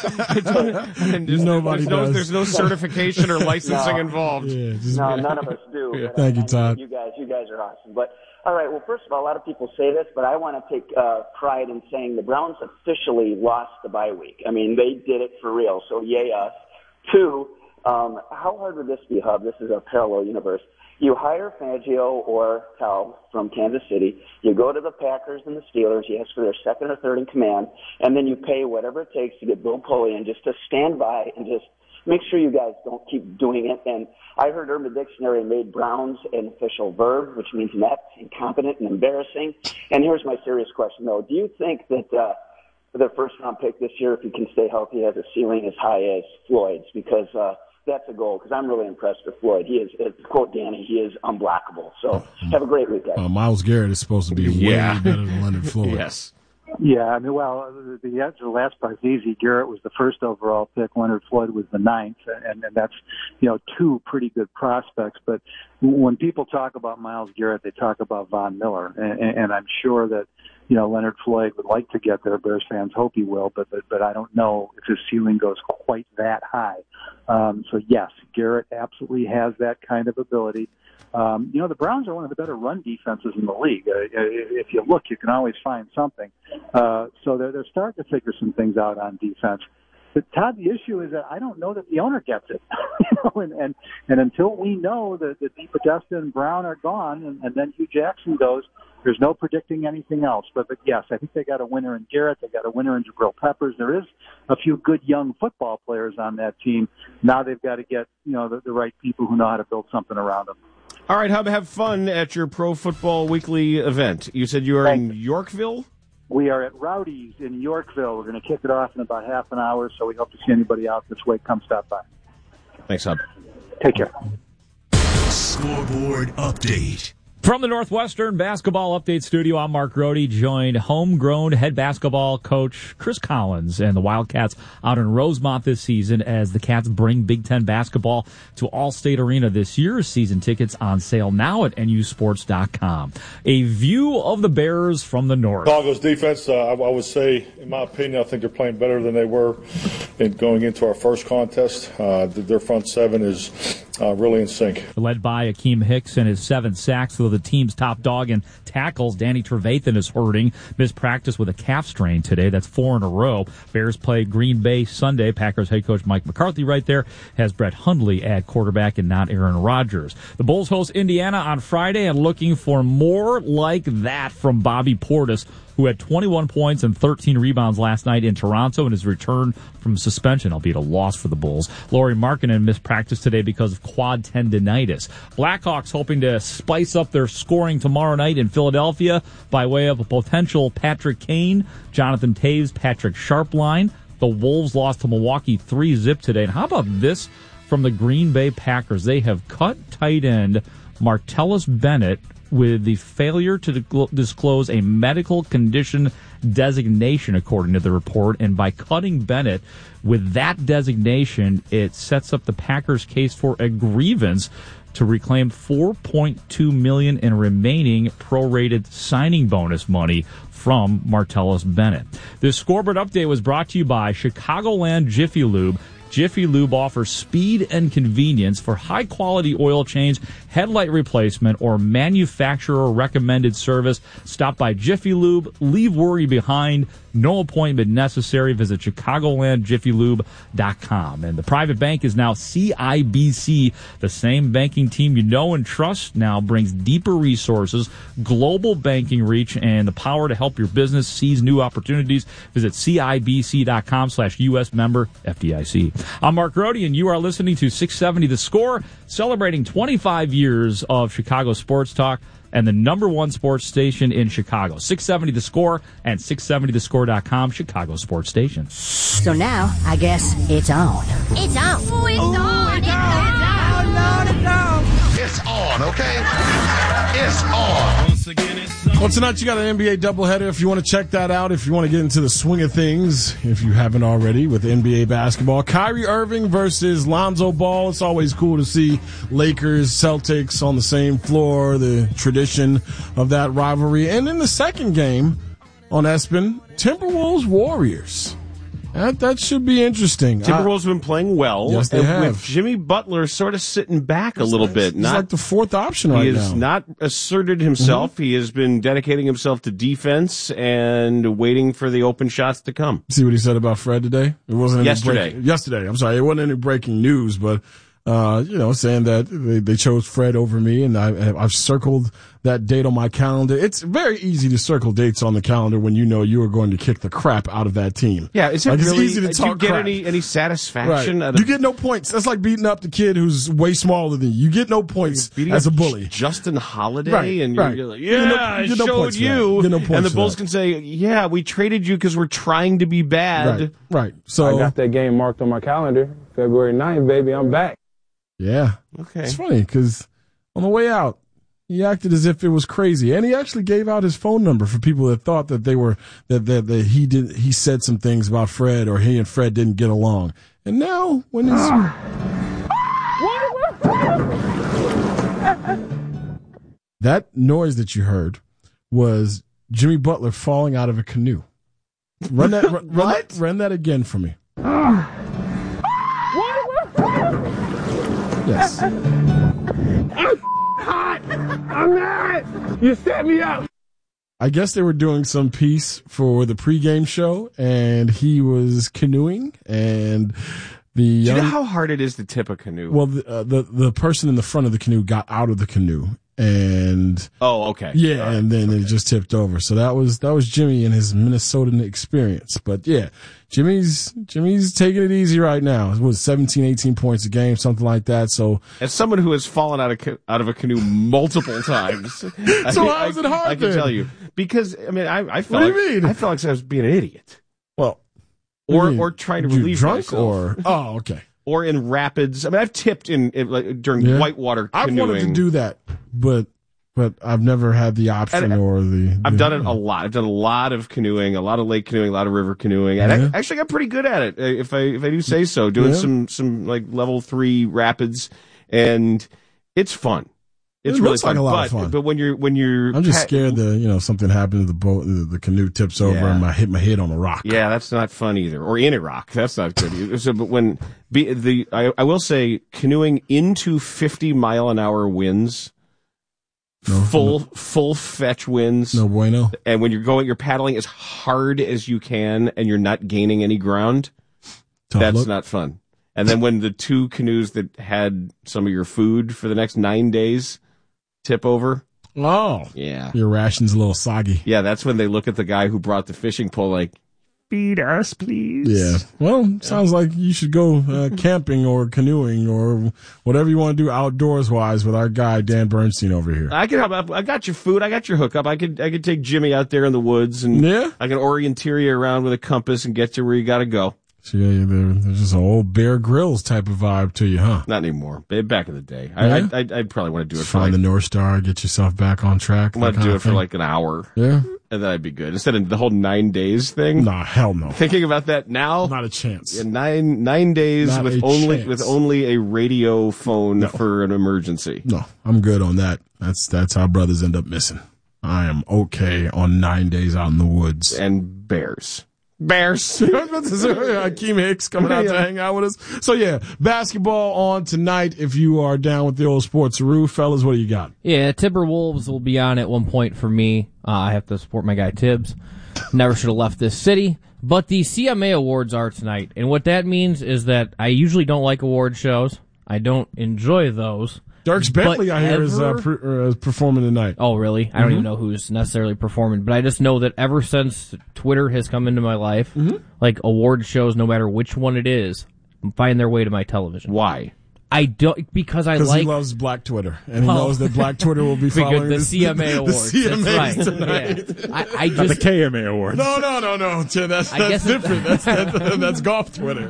nobody does. There's no certification or licensing involved. Yeah, none of us do. Thank you, Todd. You guys are awesome. But all right, well, first of all, a lot of people say this, but I want to take pride in saying the Browns officially lost the bye week. I mean, they did it for real, so yay us. 2, how hard would this be, Hub? This is a parallel universe. You hire Fangio or Cal from Kansas City. You go to the Packers and the Steelers. You ask for their second or third in command, and then you pay whatever it takes to get Bill Polian just to stand by and just make sure you guys don't keep doing it. And I heard Urban Dictionary made Browns an official verb, which means inept, incompetent, and embarrassing. And here's my serious question, though. Do you think that the first-round pick this year, if he can stay healthy, has a ceiling as high as Floyd's? Because that's a goal, because I'm really impressed with Floyd. He is, to quote Danny, he is unblockable. So have a great week, guys. Myles Garrett is supposed to be way better than Leonard Floyd. Yes. Yeah, I mean, well, the answer to the last part is easy. Garrett was the first overall pick. Leonard Floyd was the 9th, and that's, 2 pretty good prospects. But when people talk about Myles Garrett, they talk about Von Miller, and I'm sure that, Leonard Floyd would like to get there. Bears fans hope he will, but I don't know if his ceiling goes quite that high. So yes, Garrett absolutely has that kind of ability. The Browns are one of the better run defenses in the league. If you look, you can always find something. So they're starting to figure some things out on defense. But Todd, the issue is that I don't know that the owner gets it. And until we know that DePodesta and Brown are gone, and then Hugh Jackson goes, there's no predicting anything else. But yes, I think they got a winner in Garrett. They got a winner in Jabril Peppers. There is a few good young football players on that team. Now they've got to get the right people who know how to build something around them. All right, Hub, have fun at your Pro Football Weekly event. You said you are in Yorkville? We are at Rowdy's in Yorkville. We're going to kick it off in about half an hour, so we hope to see anybody out this way. Come stop by. Thanks, Hub. Take care. Scoreboard update. From the Northwestern Basketball Update Studio, I'm Mark Grody, joined homegrown head basketball coach Chris Collins and the Wildcats out in Rosemont this season as the Cats bring Big Ten basketball to Allstate Arena this year. Season tickets on sale now at nusports.com. A view of the Bears from the north. Chicago's defense, I would say, in my opinion, I think they're playing better than they were going into our first contest. Their front seven is really in sync. Led by Akeem Hicks and his 7 sacks, though the team's top dog in tackles, Danny Trevathan, is hurting. Missed practice with a calf strain today. That's 4 in a row. Bears play Green Bay Sunday. Packers head coach Mike McCarthy right there has Brett Hundley at quarterback and not Aaron Rodgers. The Bulls host Indiana on Friday and looking for more like that from Bobby Portis. who had 21 points and 13 rebounds last night in Toronto in his return from suspension, albeit a loss for the Bulls. Lauri Markkanen missed practice today because of quad tendinitis. Blackhawks hoping to spice up their scoring tomorrow night in Philadelphia by way of a potential Patrick Kane, Jonathan Taves, Patrick Sharp line. The Wolves lost to Milwaukee 3-0 today. And how about this from the Green Bay Packers? They have cut tight end Martellus Bennett with the failure to disclose a medical condition designation, according to the report. And by cutting Bennett with that designation, it sets up the Packers' case for a grievance to reclaim $4.2 million in remaining prorated signing bonus money from Martellus Bennett. This scoreboard update was brought to you by Chicagoland Jiffy Lube. Jiffy Lube offers speed and convenience for high-quality oil change, headlight replacement, or manufacturer-recommended service. Stop by Jiffy Lube. Leave worry behind. No appointment necessary. Visit ChicagolandJiffyLube.com. And the private bank is now CIBC. The same banking team you know and trust now brings deeper resources, global banking reach, and the power to help your business seize new opportunities. Visit CIBC.com/US member FDIC. I'm Mark Grody, and you are listening to 670 The Score, celebrating 25 years of Chicago sports talk and the number one sports station in Chicago. 670 The Score and 670thescore.com, Chicago sports station. So now, I guess it's on. It's on. Oh, it's on. It's on. It's on, okay? It's on. Well, tonight you got an NBA doubleheader if you want to check that out, if you want to get into the swing of things, if you haven't already, with NBA basketball. Kyrie Irving versus Lonzo Ball. It's always cool to see Lakers, Celtics on the same floor, the tradition of that rivalry. And in the second game on ESPN, Timberwolves Warriors. That should be interesting. Timberwolves have been playing well. Yes, they have. With Jimmy Butler sort of sitting back a little bit. He's like the fourth option right now. He has not asserted himself. Mm-hmm. He has been dedicating himself to defense and waiting for the open shots to come. See what he said about Fred today? It wasn't yesterday. Yesterday. I'm sorry. It wasn't any breaking news, but saying that they chose Fred over me, and I've circled that date on my calendar. It's very easy to circle dates on the calendar when you know you are going to kick the crap out of that team. Yeah, is it like, really? It's easy to talk do you get crap. any satisfaction? Right. Out of, you get no points. That's like beating up the kid who's way smaller than you. You get no points as a bully. Justin Holiday, right, and right. you're like, I showed you, and the Bulls can say, yeah, we traded you because we're trying to be bad. Right. So I got that game marked on my calendar, February 9th, baby. I'm back. Yeah. Okay. It's funny because on the way out, he acted as if it was crazy, and he actually gave out his phone number for people that thought that they were that he said some things about Fred, or he and Fred didn't get along. And now when his that noise that you heard was Jimmy Butler falling out of a canoe. Run that again for me. Yes. I'm hot. I'm mad. You set me up. I guess they were doing some piece for the pregame show, and he was canoeing, and do you know how hard it is to tip a canoe? Well, the person in the front of the canoe got out of the canoe, and okay, yeah, and then it just tipped over. So that was Jimmy and his Minnesotan experience. But yeah, Jimmy's taking it easy right now. It was 17, 18 points a game, something like that. So as someone who has fallen out of a canoe multiple times, so how is it hard? I can tell you because I felt what do you mean? I felt like I was being an idiot. Well, or trying to relieve drunk myself. Okay. Or in rapids. I've tipped during whitewater canoeing. I've wanted to do that, but I've never had the option I've done it a lot. I've done a lot of canoeing, a lot of lake canoeing, a lot of river canoeing, and I actually got pretty good at it, if I do say so. Doing some like level 3 rapids, and it's fun. It's really looks like fun. a lot of fun. But when you're I'm just scared that something happened to the boat, the canoe tips over, and I hit my head on a rock. Yeah, that's not fun either. Or in a rock, that's not good either. So, but I will say canoeing into 50-mile-an-hour winds, full fetch winds, no bueno. And when you're paddling as hard as you can, and you're not gaining any ground, that's not fun. And then when the two canoes that had some of your food for the next 9 days tip over. Oh. Yeah. Your ration's a little soggy. Yeah, that's when they look at the guy who brought the fishing pole like, feed us, please. Yeah. Well, sounds like you should go camping or canoeing or whatever you want to do outdoors-wise with our guy, Dan Bernstein, over here. I can help. I got your food. I got your hookup. I could take Jimmy out there in the woods, and I can orienteer you around with a compass and get you where you got to go. So there's just an old Bear Grylls type of vibe to you, huh? Not anymore. Back in the day. Yeah? I'd probably want to do it for find the North Star, get yourself back on track. I'm going to do it for like an hour. Yeah. And then I'd be good. Instead of the whole 9 days thing. Nah, hell no. Thinking about that now. Not a chance. Yeah, 9 days Not with only a radio phone for an emergency. No, I'm good on that. That's how brothers end up missing. I am okay on 9 days out in the woods. And bears. Akeem Hicks coming out to hang out with us. So, yeah, basketball on tonight if you are down with the old sports-a-roo. Fellas, what do you got? Yeah, Timberwolves will be on at one point for me. I have to support my guy Tibbs. Never should have left this city. But the CMA Awards are tonight. And what that means is that I usually don't like award shows. I don't enjoy those. Dierks Bentley, I hear, is performing tonight. Oh, really? I don't even know who's necessarily performing, but I just know that ever since Twitter has come into my life, like award shows, no matter which one it is, find their way to my television. Why? I don't, because he loves Black Twitter, and he knows that Black Twitter will be following the CMA Awards. The CMAs that's right. tonight. Yeah. I just, not the KMA Awards. No. That's different. That's golf Twitter.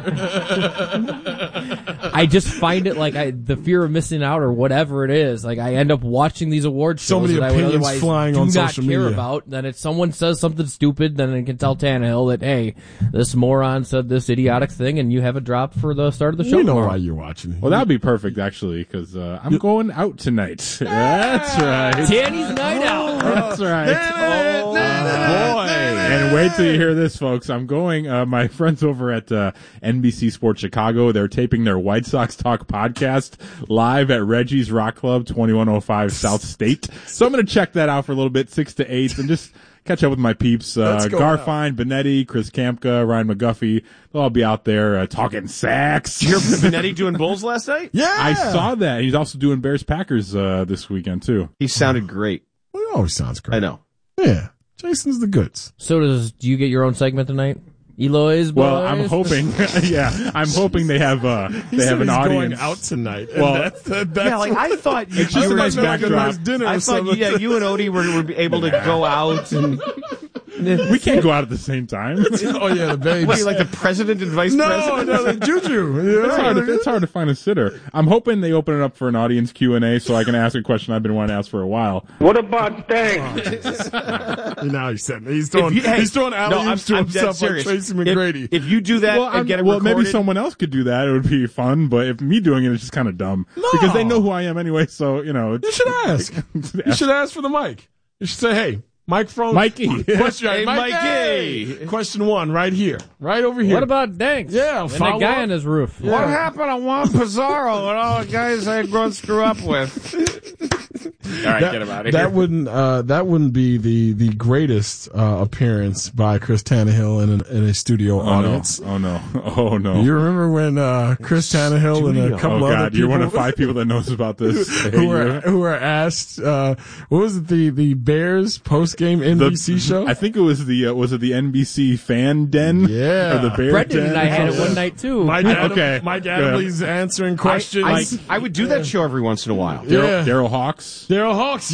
I just find it like the fear of missing out or whatever it is. Like I end up watching these award shows so many that I would opinions otherwise flying do on not social care media. about. Then if someone says something stupid, then I can tell Tannehill that, hey, this moron said this idiotic thing, and you have a drop for the start of the show. You know tomorrow. why you're watching. Well, that would be perfect, actually, because I'm going out tonight. That's right. Danny's night out. That's right. Oh, boy. And wait till you hear this, folks. I'm going, my friends over at NBC Sports Chicago, they're taping their White Sox Talk podcast live at Reggie's Rock Club, 2105 South State. So I'm going to check that out for a little bit, 6 to 8, and just catch up with my peeps. Garfine, Benetti, Chris Kamka, Ryan McGuffey. They'll all be out there talking sacks. Did you hear Benetti doing Bulls last night? Yeah. I saw that. He's also doing Bears-Packers this weekend, too. He sounded great. Well, he always sounds great. I know. Yeah. Jason's the goods. So do you get your own segment tonight? Eloy's boys? Well, I'm hoping, I'm hoping they have an audience. Going out tonight. Well, I thought it's just a nice backdrop. I thought, you and Odie were able to go out and. We can't go out at the same time. The babes. What are you, like the president and vice president? No, like Juju. It's hard to find a sitter. I'm hoping they open it up for an audience Q&A so I can ask a question I've been wanting to ask for a while. What about thanks? Now he's throwing alley-oops to himself like Tracy McGrady. If you do that and get it recorded. Maybe someone else could do that. It would be fun. But if me doing it, it's just kind of dumb. No. Because they know who I am anyway. So, you should ask. You should ask for the mic. You should say, hey, microphone. Mikey. Question, hey, Mikey. Question 1 right here. Right over here. What about Danks? Yeah. And that guy on his roof. Yeah. What happened to Juan Pizarro and all the guys I grown screw up with? All right, get him out of here. That wouldn't be the greatest appearance by Chris Tannehill in a studio audience. Oh no! You remember when Chris Tannehill and a couple other people? You're one of 5 people that knows about this. who were asked? What was it? The Bears post game NBC show? I think it was the NBC fan den. Yeah, or the Bears Brendan den. and I had it one night too. Mike Adamley's answering questions. I would do that show every once in a while. Daryl Hawks. Daryl Hawks,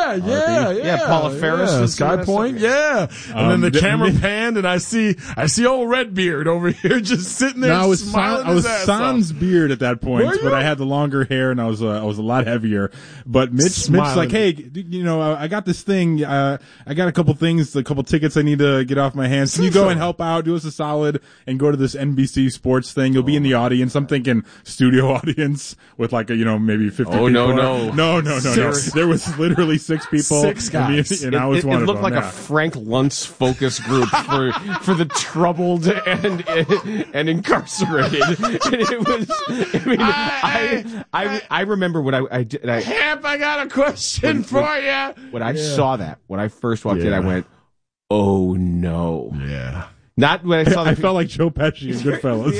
yeah. Paula Ferris, and Sky Point, and then the camera panned, and I see old Redbeard over here just sitting there. No, I was ass sans off. beard at that point, but I had the longer hair and I was a lot heavier. But Mitch's like, hey, I got this thing. I got a couple tickets I need to get off my hands. Can you go and help out? Do us a solid and go to this NBC sports thing. You'll be in the audience. I'm thinking studio audience with maybe 50 people. No. There was literally 6 people. 6 guys. And I was one of them. It looked like a Frank Luntz focus group for the troubled and incarcerated. And it was, I remember what I did. Hamp, I got a question for you. When I saw that, when I first walked in, I went, oh no. Yeah. Not when I saw I felt like Joe Pesci in Goodfellas.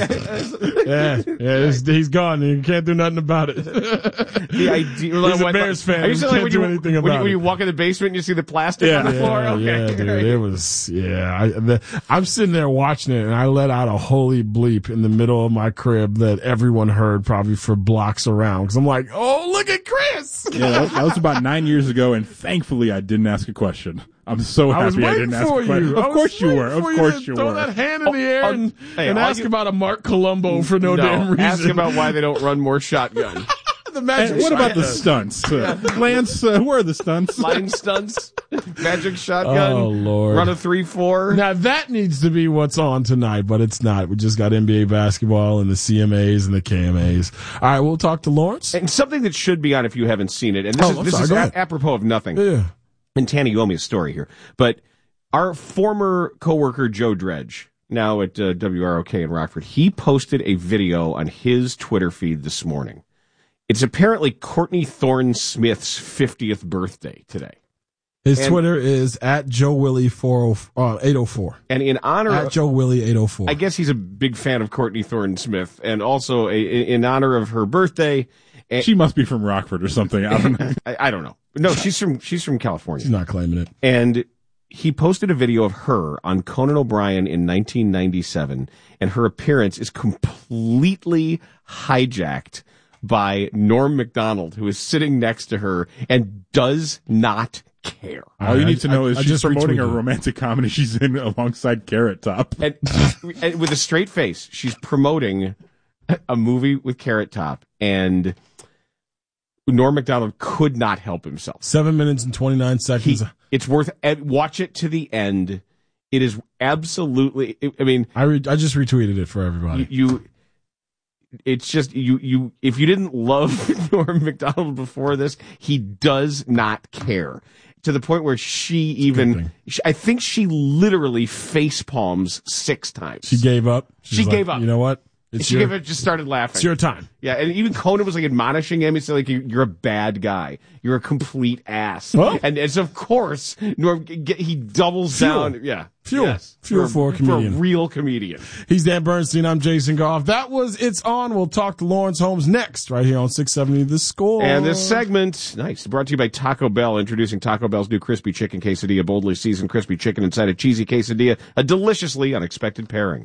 He's gone. You can't do nothing about it. The idea. He's a Bears fan. Are you He saying can't like do anything about it. when you walk in the basement and you see the plastic on the floor? Okay. Yeah, dude. It was, I'm sitting there watching it, and I let out a holy bleep in the middle of my crib that everyone heard probably for blocks around. Because I'm like, oh, look at Chris! Yeah, that was about 9 years ago, and thankfully I didn't ask a question. I'm so happy I didn't ask a question. Of course you were. Of course you were. Throw that hand in the air and ask about a Mark Colombo for no damn reason. Ask about why they don't run more shotgun. The magic what about the stunts? Lance, who are the stunts? Line stunts, magic shotgun. Oh, Lord. Run a 3-4. Now, that needs to be what's on tonight, but it's not. We just got NBA basketball and the CMAs and the KMAs. All right, we'll talk to Lawrence. And something that should be on if you haven't seen it, and this is apropos of nothing. Yeah. And Tanny, you owe me a story here. But our former coworker, Joe Dredge, now at WROK in Rockford, he posted a video on his Twitter feed this morning. It's apparently Courtney Thorne-Smith's 50th birthday today. His Twitter is at JoeWillie804. And in honor of JoeWillie804. I guess he's a big fan of Courtney Thorne-Smith. And also in honor of her birthday. She must be from Rockford or something. I don't know. I don't know. No, she's from California. She's not claiming it. And he posted a video of her on Conan O'Brien in 1997, and her appearance is completely hijacked by Norm Macdonald, who is sitting next to her and does not care. All you need to know is she's promoting a romantic comedy she's in alongside Carrot Top. And with a straight face, she's promoting a movie with Carrot Top, and Norm Macdonald could not help himself. 7 minutes and 29 seconds. It's worth watch it to the end. It is absolutely. I mean, I just retweeted it for everybody. It's just you. If you didn't love Norm Macdonald before this, he does not care to the point where I think she literally face palms 6 times. She gave up. She gave up. You know what? Just started laughing. It's your time. Yeah, and even Conan was like admonishing him. He said, like, you're a bad guy. You're a complete ass. Well, and so, of course, Norm, he doubles down. Yeah. Fuel for a comedian. For a real comedian. He's Dan Bernstein. I'm Jason Goff. That was It's On. We'll talk to Lawrence Holmes next, right here on 670 The Score. And this segment, brought to you by Taco Bell, introducing Taco Bell's new crispy chicken quesadilla, boldly seasoned crispy chicken inside a cheesy quesadilla, a deliciously unexpected pairing.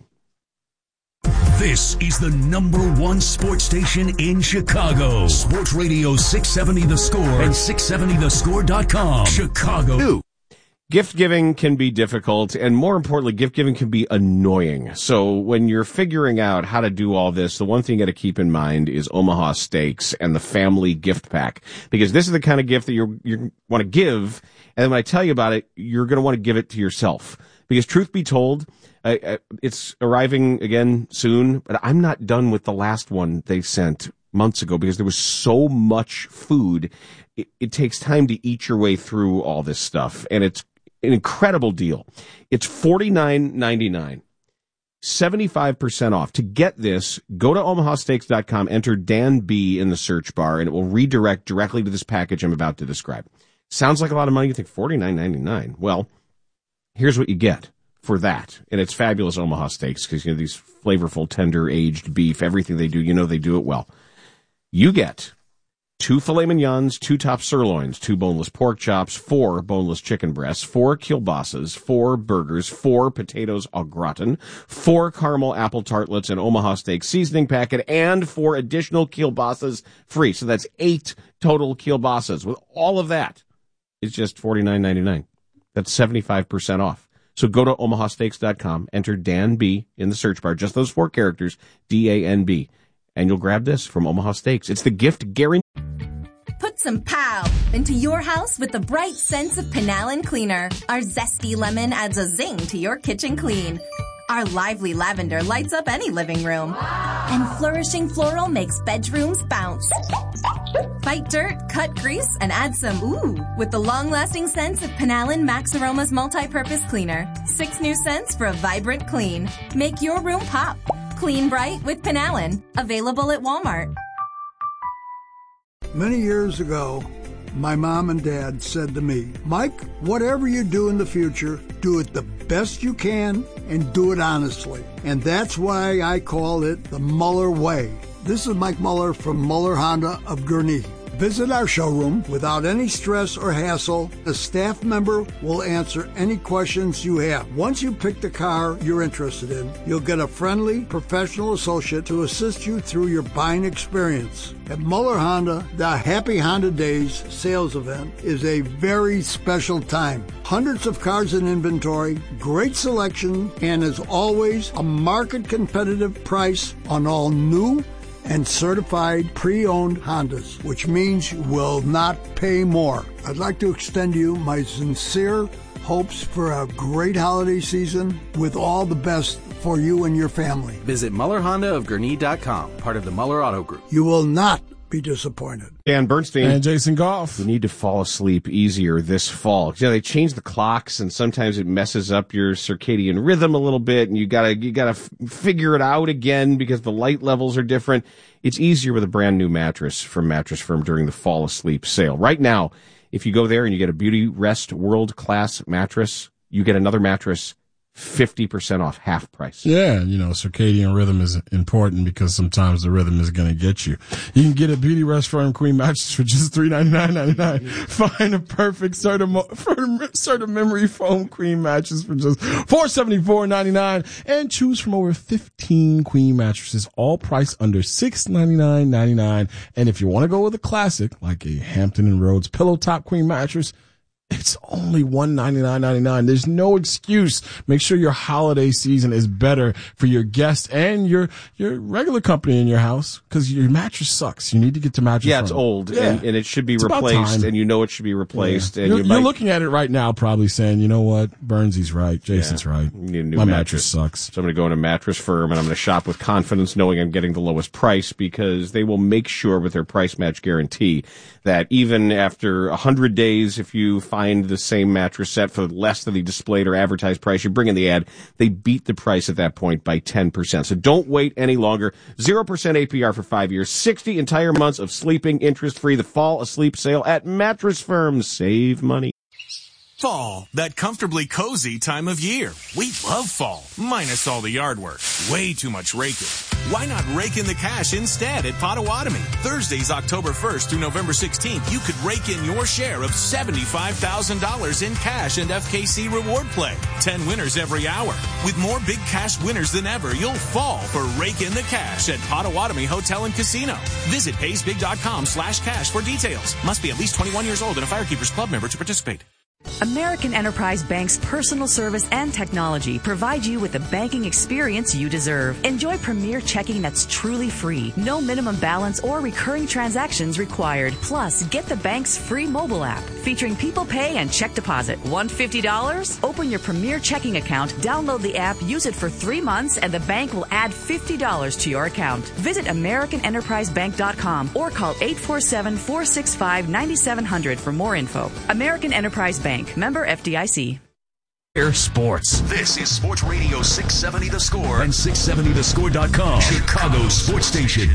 This is the #1 sports station in Chicago. Sports Radio 670 The Score and 670thescore.com. Chicago. Gift giving can be difficult, and more importantly, gift giving can be annoying. So when you're figuring out how to do all this, the one thing you got to keep in mind is Omaha Steaks and the family gift pack, because this is the kind of gift that you want to give, and then when I tell you about it, you're going to want to give it to yourself. Because truth be told, it's arriving again soon, but I'm not done with the last one they sent months ago because there was so much food. It takes time to eat your way through all this stuff, and it's an incredible deal. It's $49.99, 75% off. To get this, go to omahasteaks.com, enter Dan B in the search bar, and it will redirect directly to this package I'm about to describe. Sounds like a lot of money. You think $49.99. Well, here's what you get for that. And it's fabulous Omaha Steaks because, these flavorful, tender, aged beef, everything they do, they do it well. You get 2 filet mignons, 2 top sirloins, 2 boneless pork chops, 4 boneless chicken breasts, 4 kielbasa's, 4 burgers, 4 potatoes au gratin, 4 caramel apple tartlets, an Omaha Steak seasoning packet, and 4 additional kielbasa's free. So that's 8 total kielbasa's. With all of that, it's just $49.99. That's 75% off. So go to omahasteaks.com, enter Dan B in the search bar, just those 4 characters, DANB, and you'll grab this from Omaha Steaks. It's the gift guarantee. Put some pow into your house with the bright scents of Penallen Cleaner. Our zesty lemon adds a zing to your kitchen clean. Our lively lavender lights up any living room. And flourishing floral makes bedrooms bounce. Fight dirt, cut grease, and add some ooh with the long-lasting scents of Penallen Max Aromas Multi-Purpose Cleaner. 6 new scents for a vibrant clean. Make your room pop. Clean bright with Penallen. Available at Walmart. Many years ago, my mom and dad said to me, Mike, whatever you do in the future, do it the best you can and do it honestly. And that's why I call it the Muller Way. This is Mike Muller from Muller Honda of Gurnee. Visit our showroom without any stress or hassle. A staff member will answer any questions you have. Once you pick the car you're interested in, you'll get a friendly, professional associate to assist you through your buying experience. At Muller Honda, the Happy Honda Days sales event is a very special time. Hundreds of cars in inventory, great selection, and as always, a market competitive price on all new and certified pre-owned Hondas, which means you will not pay more. I'd like to extend you my sincere hopes for a great holiday season with all the best for you and your family. Visit MullerHondaofGurnee.com, part of the Muller Auto Group. You will not be disappointed. Dan Bernstein and Jason Goff. You need to fall asleep easier this fall. You know, they change the clocks, and sometimes it messes up your circadian rhythm a little bit, and you gotta figure it out again because the light levels are different. It's easier with a brand new mattress from Mattress Firm during the fall asleep sale. Right now, if you go there and you get a Beauty Rest World Class mattress, you get another mattress 50% off, half price. Yeah, you know, circadian rhythm is important because sometimes the rhythm is going to get you. You can get a Beauty Rest Firm Queen mattress for just $399.99. Find a perfect Serta Memory Foam Queen mattress for just $474.99 and choose from over 15 queen mattresses, all priced under $699.99. And if you want to go with a classic like a Hampton and Rhodes Pillow Top Queen mattress, it's only $199.99. There's no excuse. Make sure your holiday season is better for your guests and your regular company in your house because your mattress sucks. You need to get to Mattress Firm. It's old and it should be replaced, and you know it should be replaced. Yeah. And you're looking at it right now probably saying, you know what, Burnsy's right, Jason's right. You need a new My mattress sucks. So I'm going to go into Mattress Firm and I'm going to shop with confidence knowing I'm getting the lowest price because they will make sure with their price match guarantee that even after 100 days, if you find the same mattress set for less than the displayed or advertised price, you bring in the ad, they beat the price at that point by 10%. So don't wait any longer. 0% APR for 5 years, 60 entire months of sleeping interest-free. The fall asleep sale at Mattress Firm. Save money. Fall, that comfortably cozy time of year. We love fall, minus all the yard work. Way too much raking. Why not rake in the cash instead at Potawatomi? Thursdays, October 1st through November 16th, you could rake in your share of $75,000 in cash and FKC reward play. 10 winners every hour. With more big cash winners than ever, you'll fall for Rake in the Cash at Potawatomi Hotel and Casino. Visit paysbig.com/cash for details. Must be at least 21 years old and a Firekeepers Club member to participate. American Enterprise Bank's personal service and technology provide you with the banking experience you deserve. Enjoy premier checking that's truly free. No minimum balance or recurring transactions required. Plus, get the bank's free mobile app featuring People Pay and check deposit. Want $50? Open your premier checking account, download the app, use it for 3 months, and the bank will add $50 to your account. Visit AmericanEnterpriseBank.com or call 847-465-9700 for more info. American Enterprise Bank. Member FDIC. Air Sports. This is Sports Radio 670 The Score and 670thescore.com. Chicago Sports Station.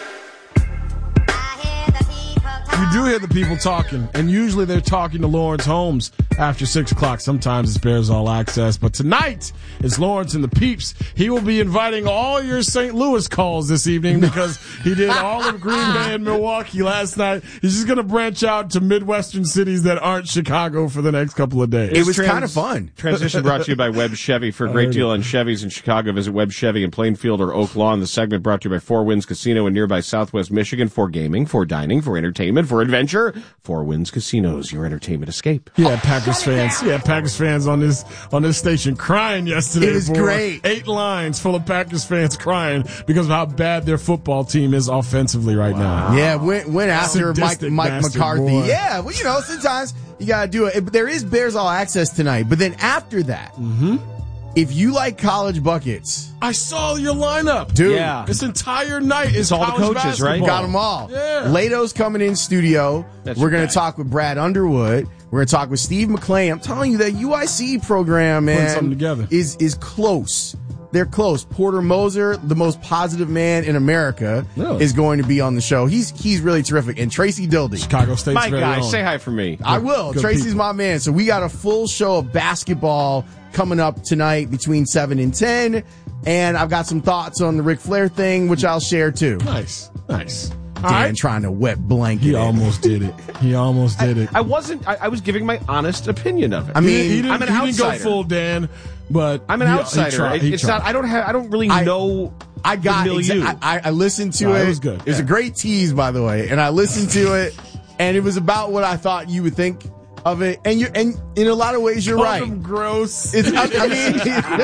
You do hear the people talking, and usually they're talking to Lawrence Holmes after 6 o'clock. Sometimes it's Bears All Access, but tonight it's Lawrence and the Peeps. He will be inviting all your St. Louis calls this evening because he did all of Green Bay and Milwaukee last night. He's just going to branch out to Midwestern cities that aren't Chicago for the next couple of days. It was kind of fun. Transition brought to you by Webb Chevy. For a great deal on Chevys in Chicago, visit Webb Chevy in Plainfield or Oak Lawn. The segment brought to you by Four Winds Casino in nearby Southwest Michigan. For gaming, for dining, for entertainment, for adventure. Four Winds Casinos, your entertainment escape. Yeah, Packers fans. Yeah, Packers fans on this station crying yesterday. It was great. 8 lines full of Packers fans crying because of how bad their football team is offensively right now. Yeah, went after Mike McCarthy. Boy. Yeah, well, you know, sometimes you got to do it. There is Bears All Access tonight, but then after that, if you like college buckets. I saw your lineup. Dude. Yeah. This entire night is all the coaches, basketball. right? Got them all. Yeah. Lato's coming in studio. We're going to talk with Brad Underwood. We're going to talk with Steve McClain. I'm telling you, that UIC program, man, something together. is close. they're close. Porter Moser, the most positive man in America, is going to be on the show. He's really terrific. And Tracy Dildy, Chicago State's my very guy, own. say hi for me. I will. Good Tracy's people. my man. So we got a full show of basketball coming up tonight between 7 and 10. And I've got some thoughts on the Ric Flair thing, which I'll share too. Nice. Dan trying to wet blanket. He almost did it. I wasn't. I was giving my honest opinion of it. I mean, he didn't, I'm an he didn't outsider. go full Dan, but I'm an outsider. He It's tried. not. I don't really know. I got the milieu. I listened to it. It was good. It was a great tease, by the way. And I listened to it, and it was about what I thought you would think of it. And in a lot of ways, you're right. Gross. It's, I mean,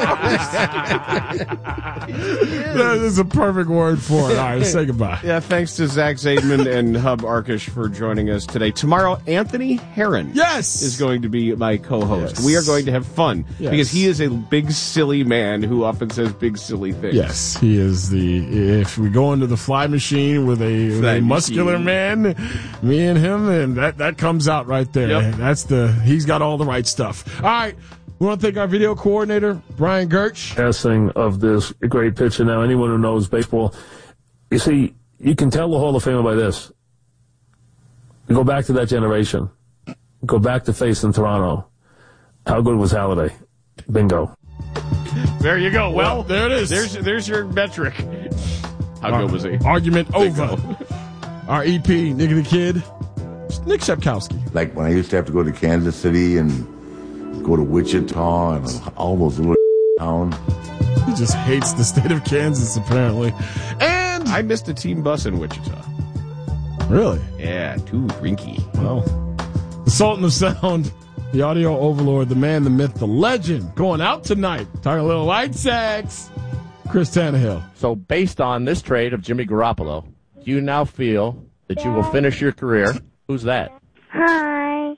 that is a perfect word for it. All right, say goodbye. Yeah, thanks to Zach Zaidman and Hub Arkish for joining us today. Tomorrow, Anthony Herron is going to be my co-host. Yes. We are going to have fun Yes. because he is a big, silly man who often says big, silly things. Yes, he is if we go into the fly machine with a muscular man, me and him, and that comes out right there. Yep. He's got all the right stuff. All right. We want to thank our video coordinator, Brian Gertsch. Passing of this great pitcher. Now, anyone who knows baseball, you see, you can tell the Hall of Famer by this. Go back to that generation. Go back to facing Toronto. How good was Halladay? Bingo. There you go. Well, there it is. There's your metric. How good was he? Argument over. Our EP, Nick the Kid, Nick Shepkowski. Like when I used to have to go to Kansas City and go to Wichita and all those little towns. He just hates the state of Kansas, apparently. And I missed a team bus in Wichita. Really? Yeah, too drinky. Well, the Sultan of Sound, the audio overlord, the man, the myth, the legend, going out tonight. Talking a little light sex. Chris Tannehill. So based on this trade of Jimmy Garoppolo, do you now feel that you will finish your career? Who's that? Hi.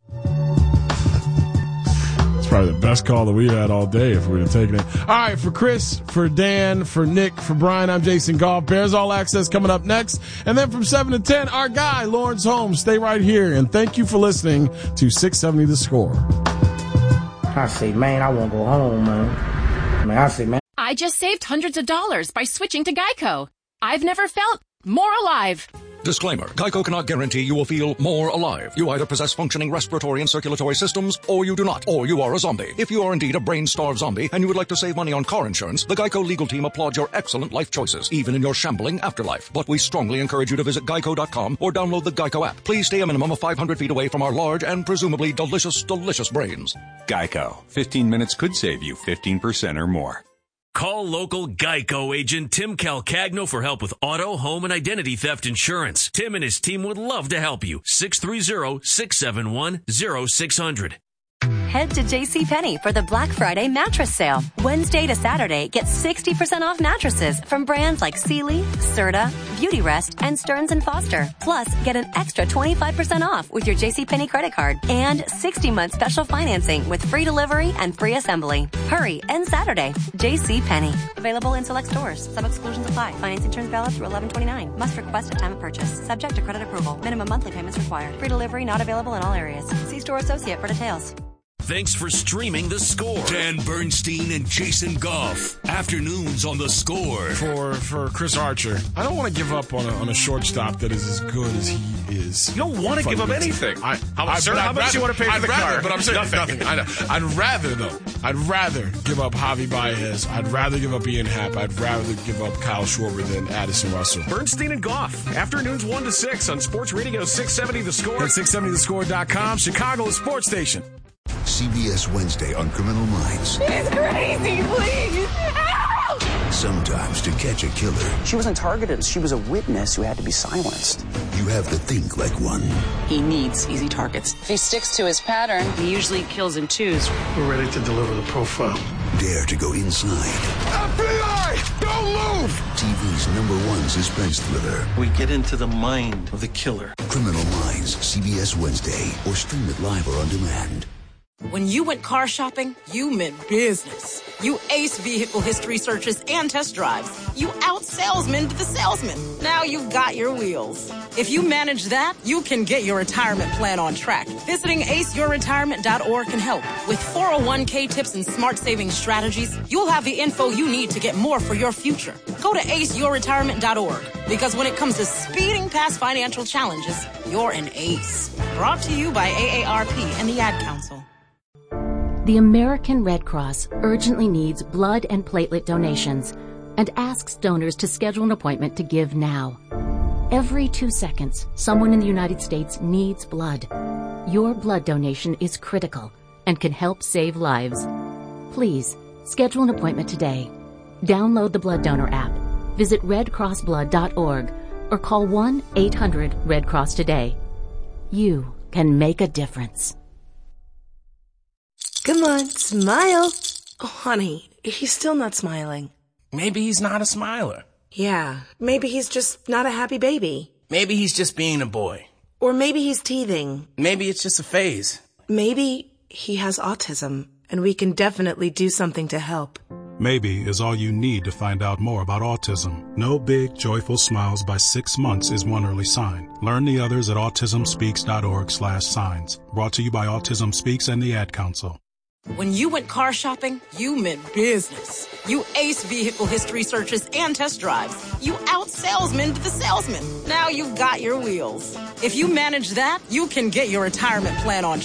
It's probably the best call that we've had all day if we'd have taken it. All right, for Chris, for Dan, for Nick, for Brian, I'm Jason Goff. Bears All Access coming up next. And then from 7 to 10, our guy, Lawrence Holmes. Stay right here. And thank you for listening to 670 The Score. I say, man, I want to go home, man. I say, man. I just saved hundreds of dollars by switching to Geico. I've never felt more alive. Disclaimer. Geico cannot guarantee you will feel more alive. You either possess functioning respiratory and circulatory systems, or you do not, or you are a zombie. If you are indeed a brain-starved zombie and you would like to save money on car insurance, the Geico legal team applauds your excellent life choices, even in your shambling afterlife. But we strongly encourage you to visit geico.com or download the Geico app. Please stay a minimum of 500 feet away from our large and presumably delicious, delicious brains. Geico. 15 minutes could save you 15% or more. Call local Geico agent Tim Calcagno for help with auto, home, and identity theft insurance. Tim and his team would love to help you. 630-671-0600. Head to JCPenney for the Black Friday mattress sale. Wednesday to Saturday, get 60% off mattresses from brands like Sealy, Serta, Beautyrest, and Stearns & Foster. Plus, get an extra 25% off with your JCPenney credit card and 60-month special financing with free delivery and free assembly. Hurry, end Saturday. JCPenney. Available in select stores. Some exclusions apply. Financing terms valid through 11/29. Must request at time of purchase. Subject to credit approval. Minimum monthly payments required. Free delivery not available in all areas. See store associate for details. Thanks for streaming The Score. Dan Bernstein and Jason Goff. Afternoons on The Score. For Chris Archer, I don't want to give up on a shortstop that is as good as he is. You don't want to give up anything. How much do you want to pay for the car? But I'm saying nothing. I know. I'd rather give up Javi Baez. I'd rather give up Ian Happ. I'd rather give up Kyle Schwarber than Addison Russell. Bernstein and Goff. Afternoons 1 to 6 on Sports Radio 670 The Score. At 670thescore.com, Chicago's sports station. CBS Wednesday on Criminal Minds. He's crazy, please. Help! Sometimes to catch a killer, She wasn't targeted. She was a witness who had to be silenced. you have to think like one. He needs easy targets. If he sticks to his pattern, he usually kills in twos. We're ready to deliver the profile. Dare to go inside FBI! Don't move! TV's #1 suspense thriller. We get into the mind of the killer. Criminal Minds, CBS Wednesday, or stream it live or on demand. When you went car shopping, you meant business. You aced vehicle history searches and test drives. You out-salesmaned the salesman. Now you've got your wheels. If you manage that, you can get your retirement plan on track. Visiting aceyourretirement.org can help. With 401k tips and smart saving strategies, you'll have the info you need to get more for your future. Go to aceyourretirement.org, because when it comes to speeding past financial challenges, you're an ace. Brought to you by AARP and the Ad Council. The American Red Cross urgently needs blood and platelet donations and asks donors to schedule an appointment to give now. Every 2 seconds, someone in the United States needs blood. Your blood donation is critical and can help save lives. Please, schedule an appointment today. Download the Blood Donor app, visit redcrossblood.org, or call 1-800-RED-CROSS today. You can make a difference. Come on, smile. Oh, honey, he's still not smiling. Maybe he's not a smiler. Yeah, maybe he's just not a happy baby. Maybe he's just being a boy. Or maybe he's teething. Maybe it's just a phase. Maybe he has autism, and we can definitely do something to help. Maybe is all you need to find out more about autism. No big, joyful smiles by 6 months is one early sign. Learn the others at autismspeaks.org/signs. Brought to you by Autism Speaks and the Ad Council. When you went car shopping, you meant business. You aced vehicle history searches and test drives. You out-salesmaned the salesman. Now you've got your wheels. If you manage that, you can get your retirement plan on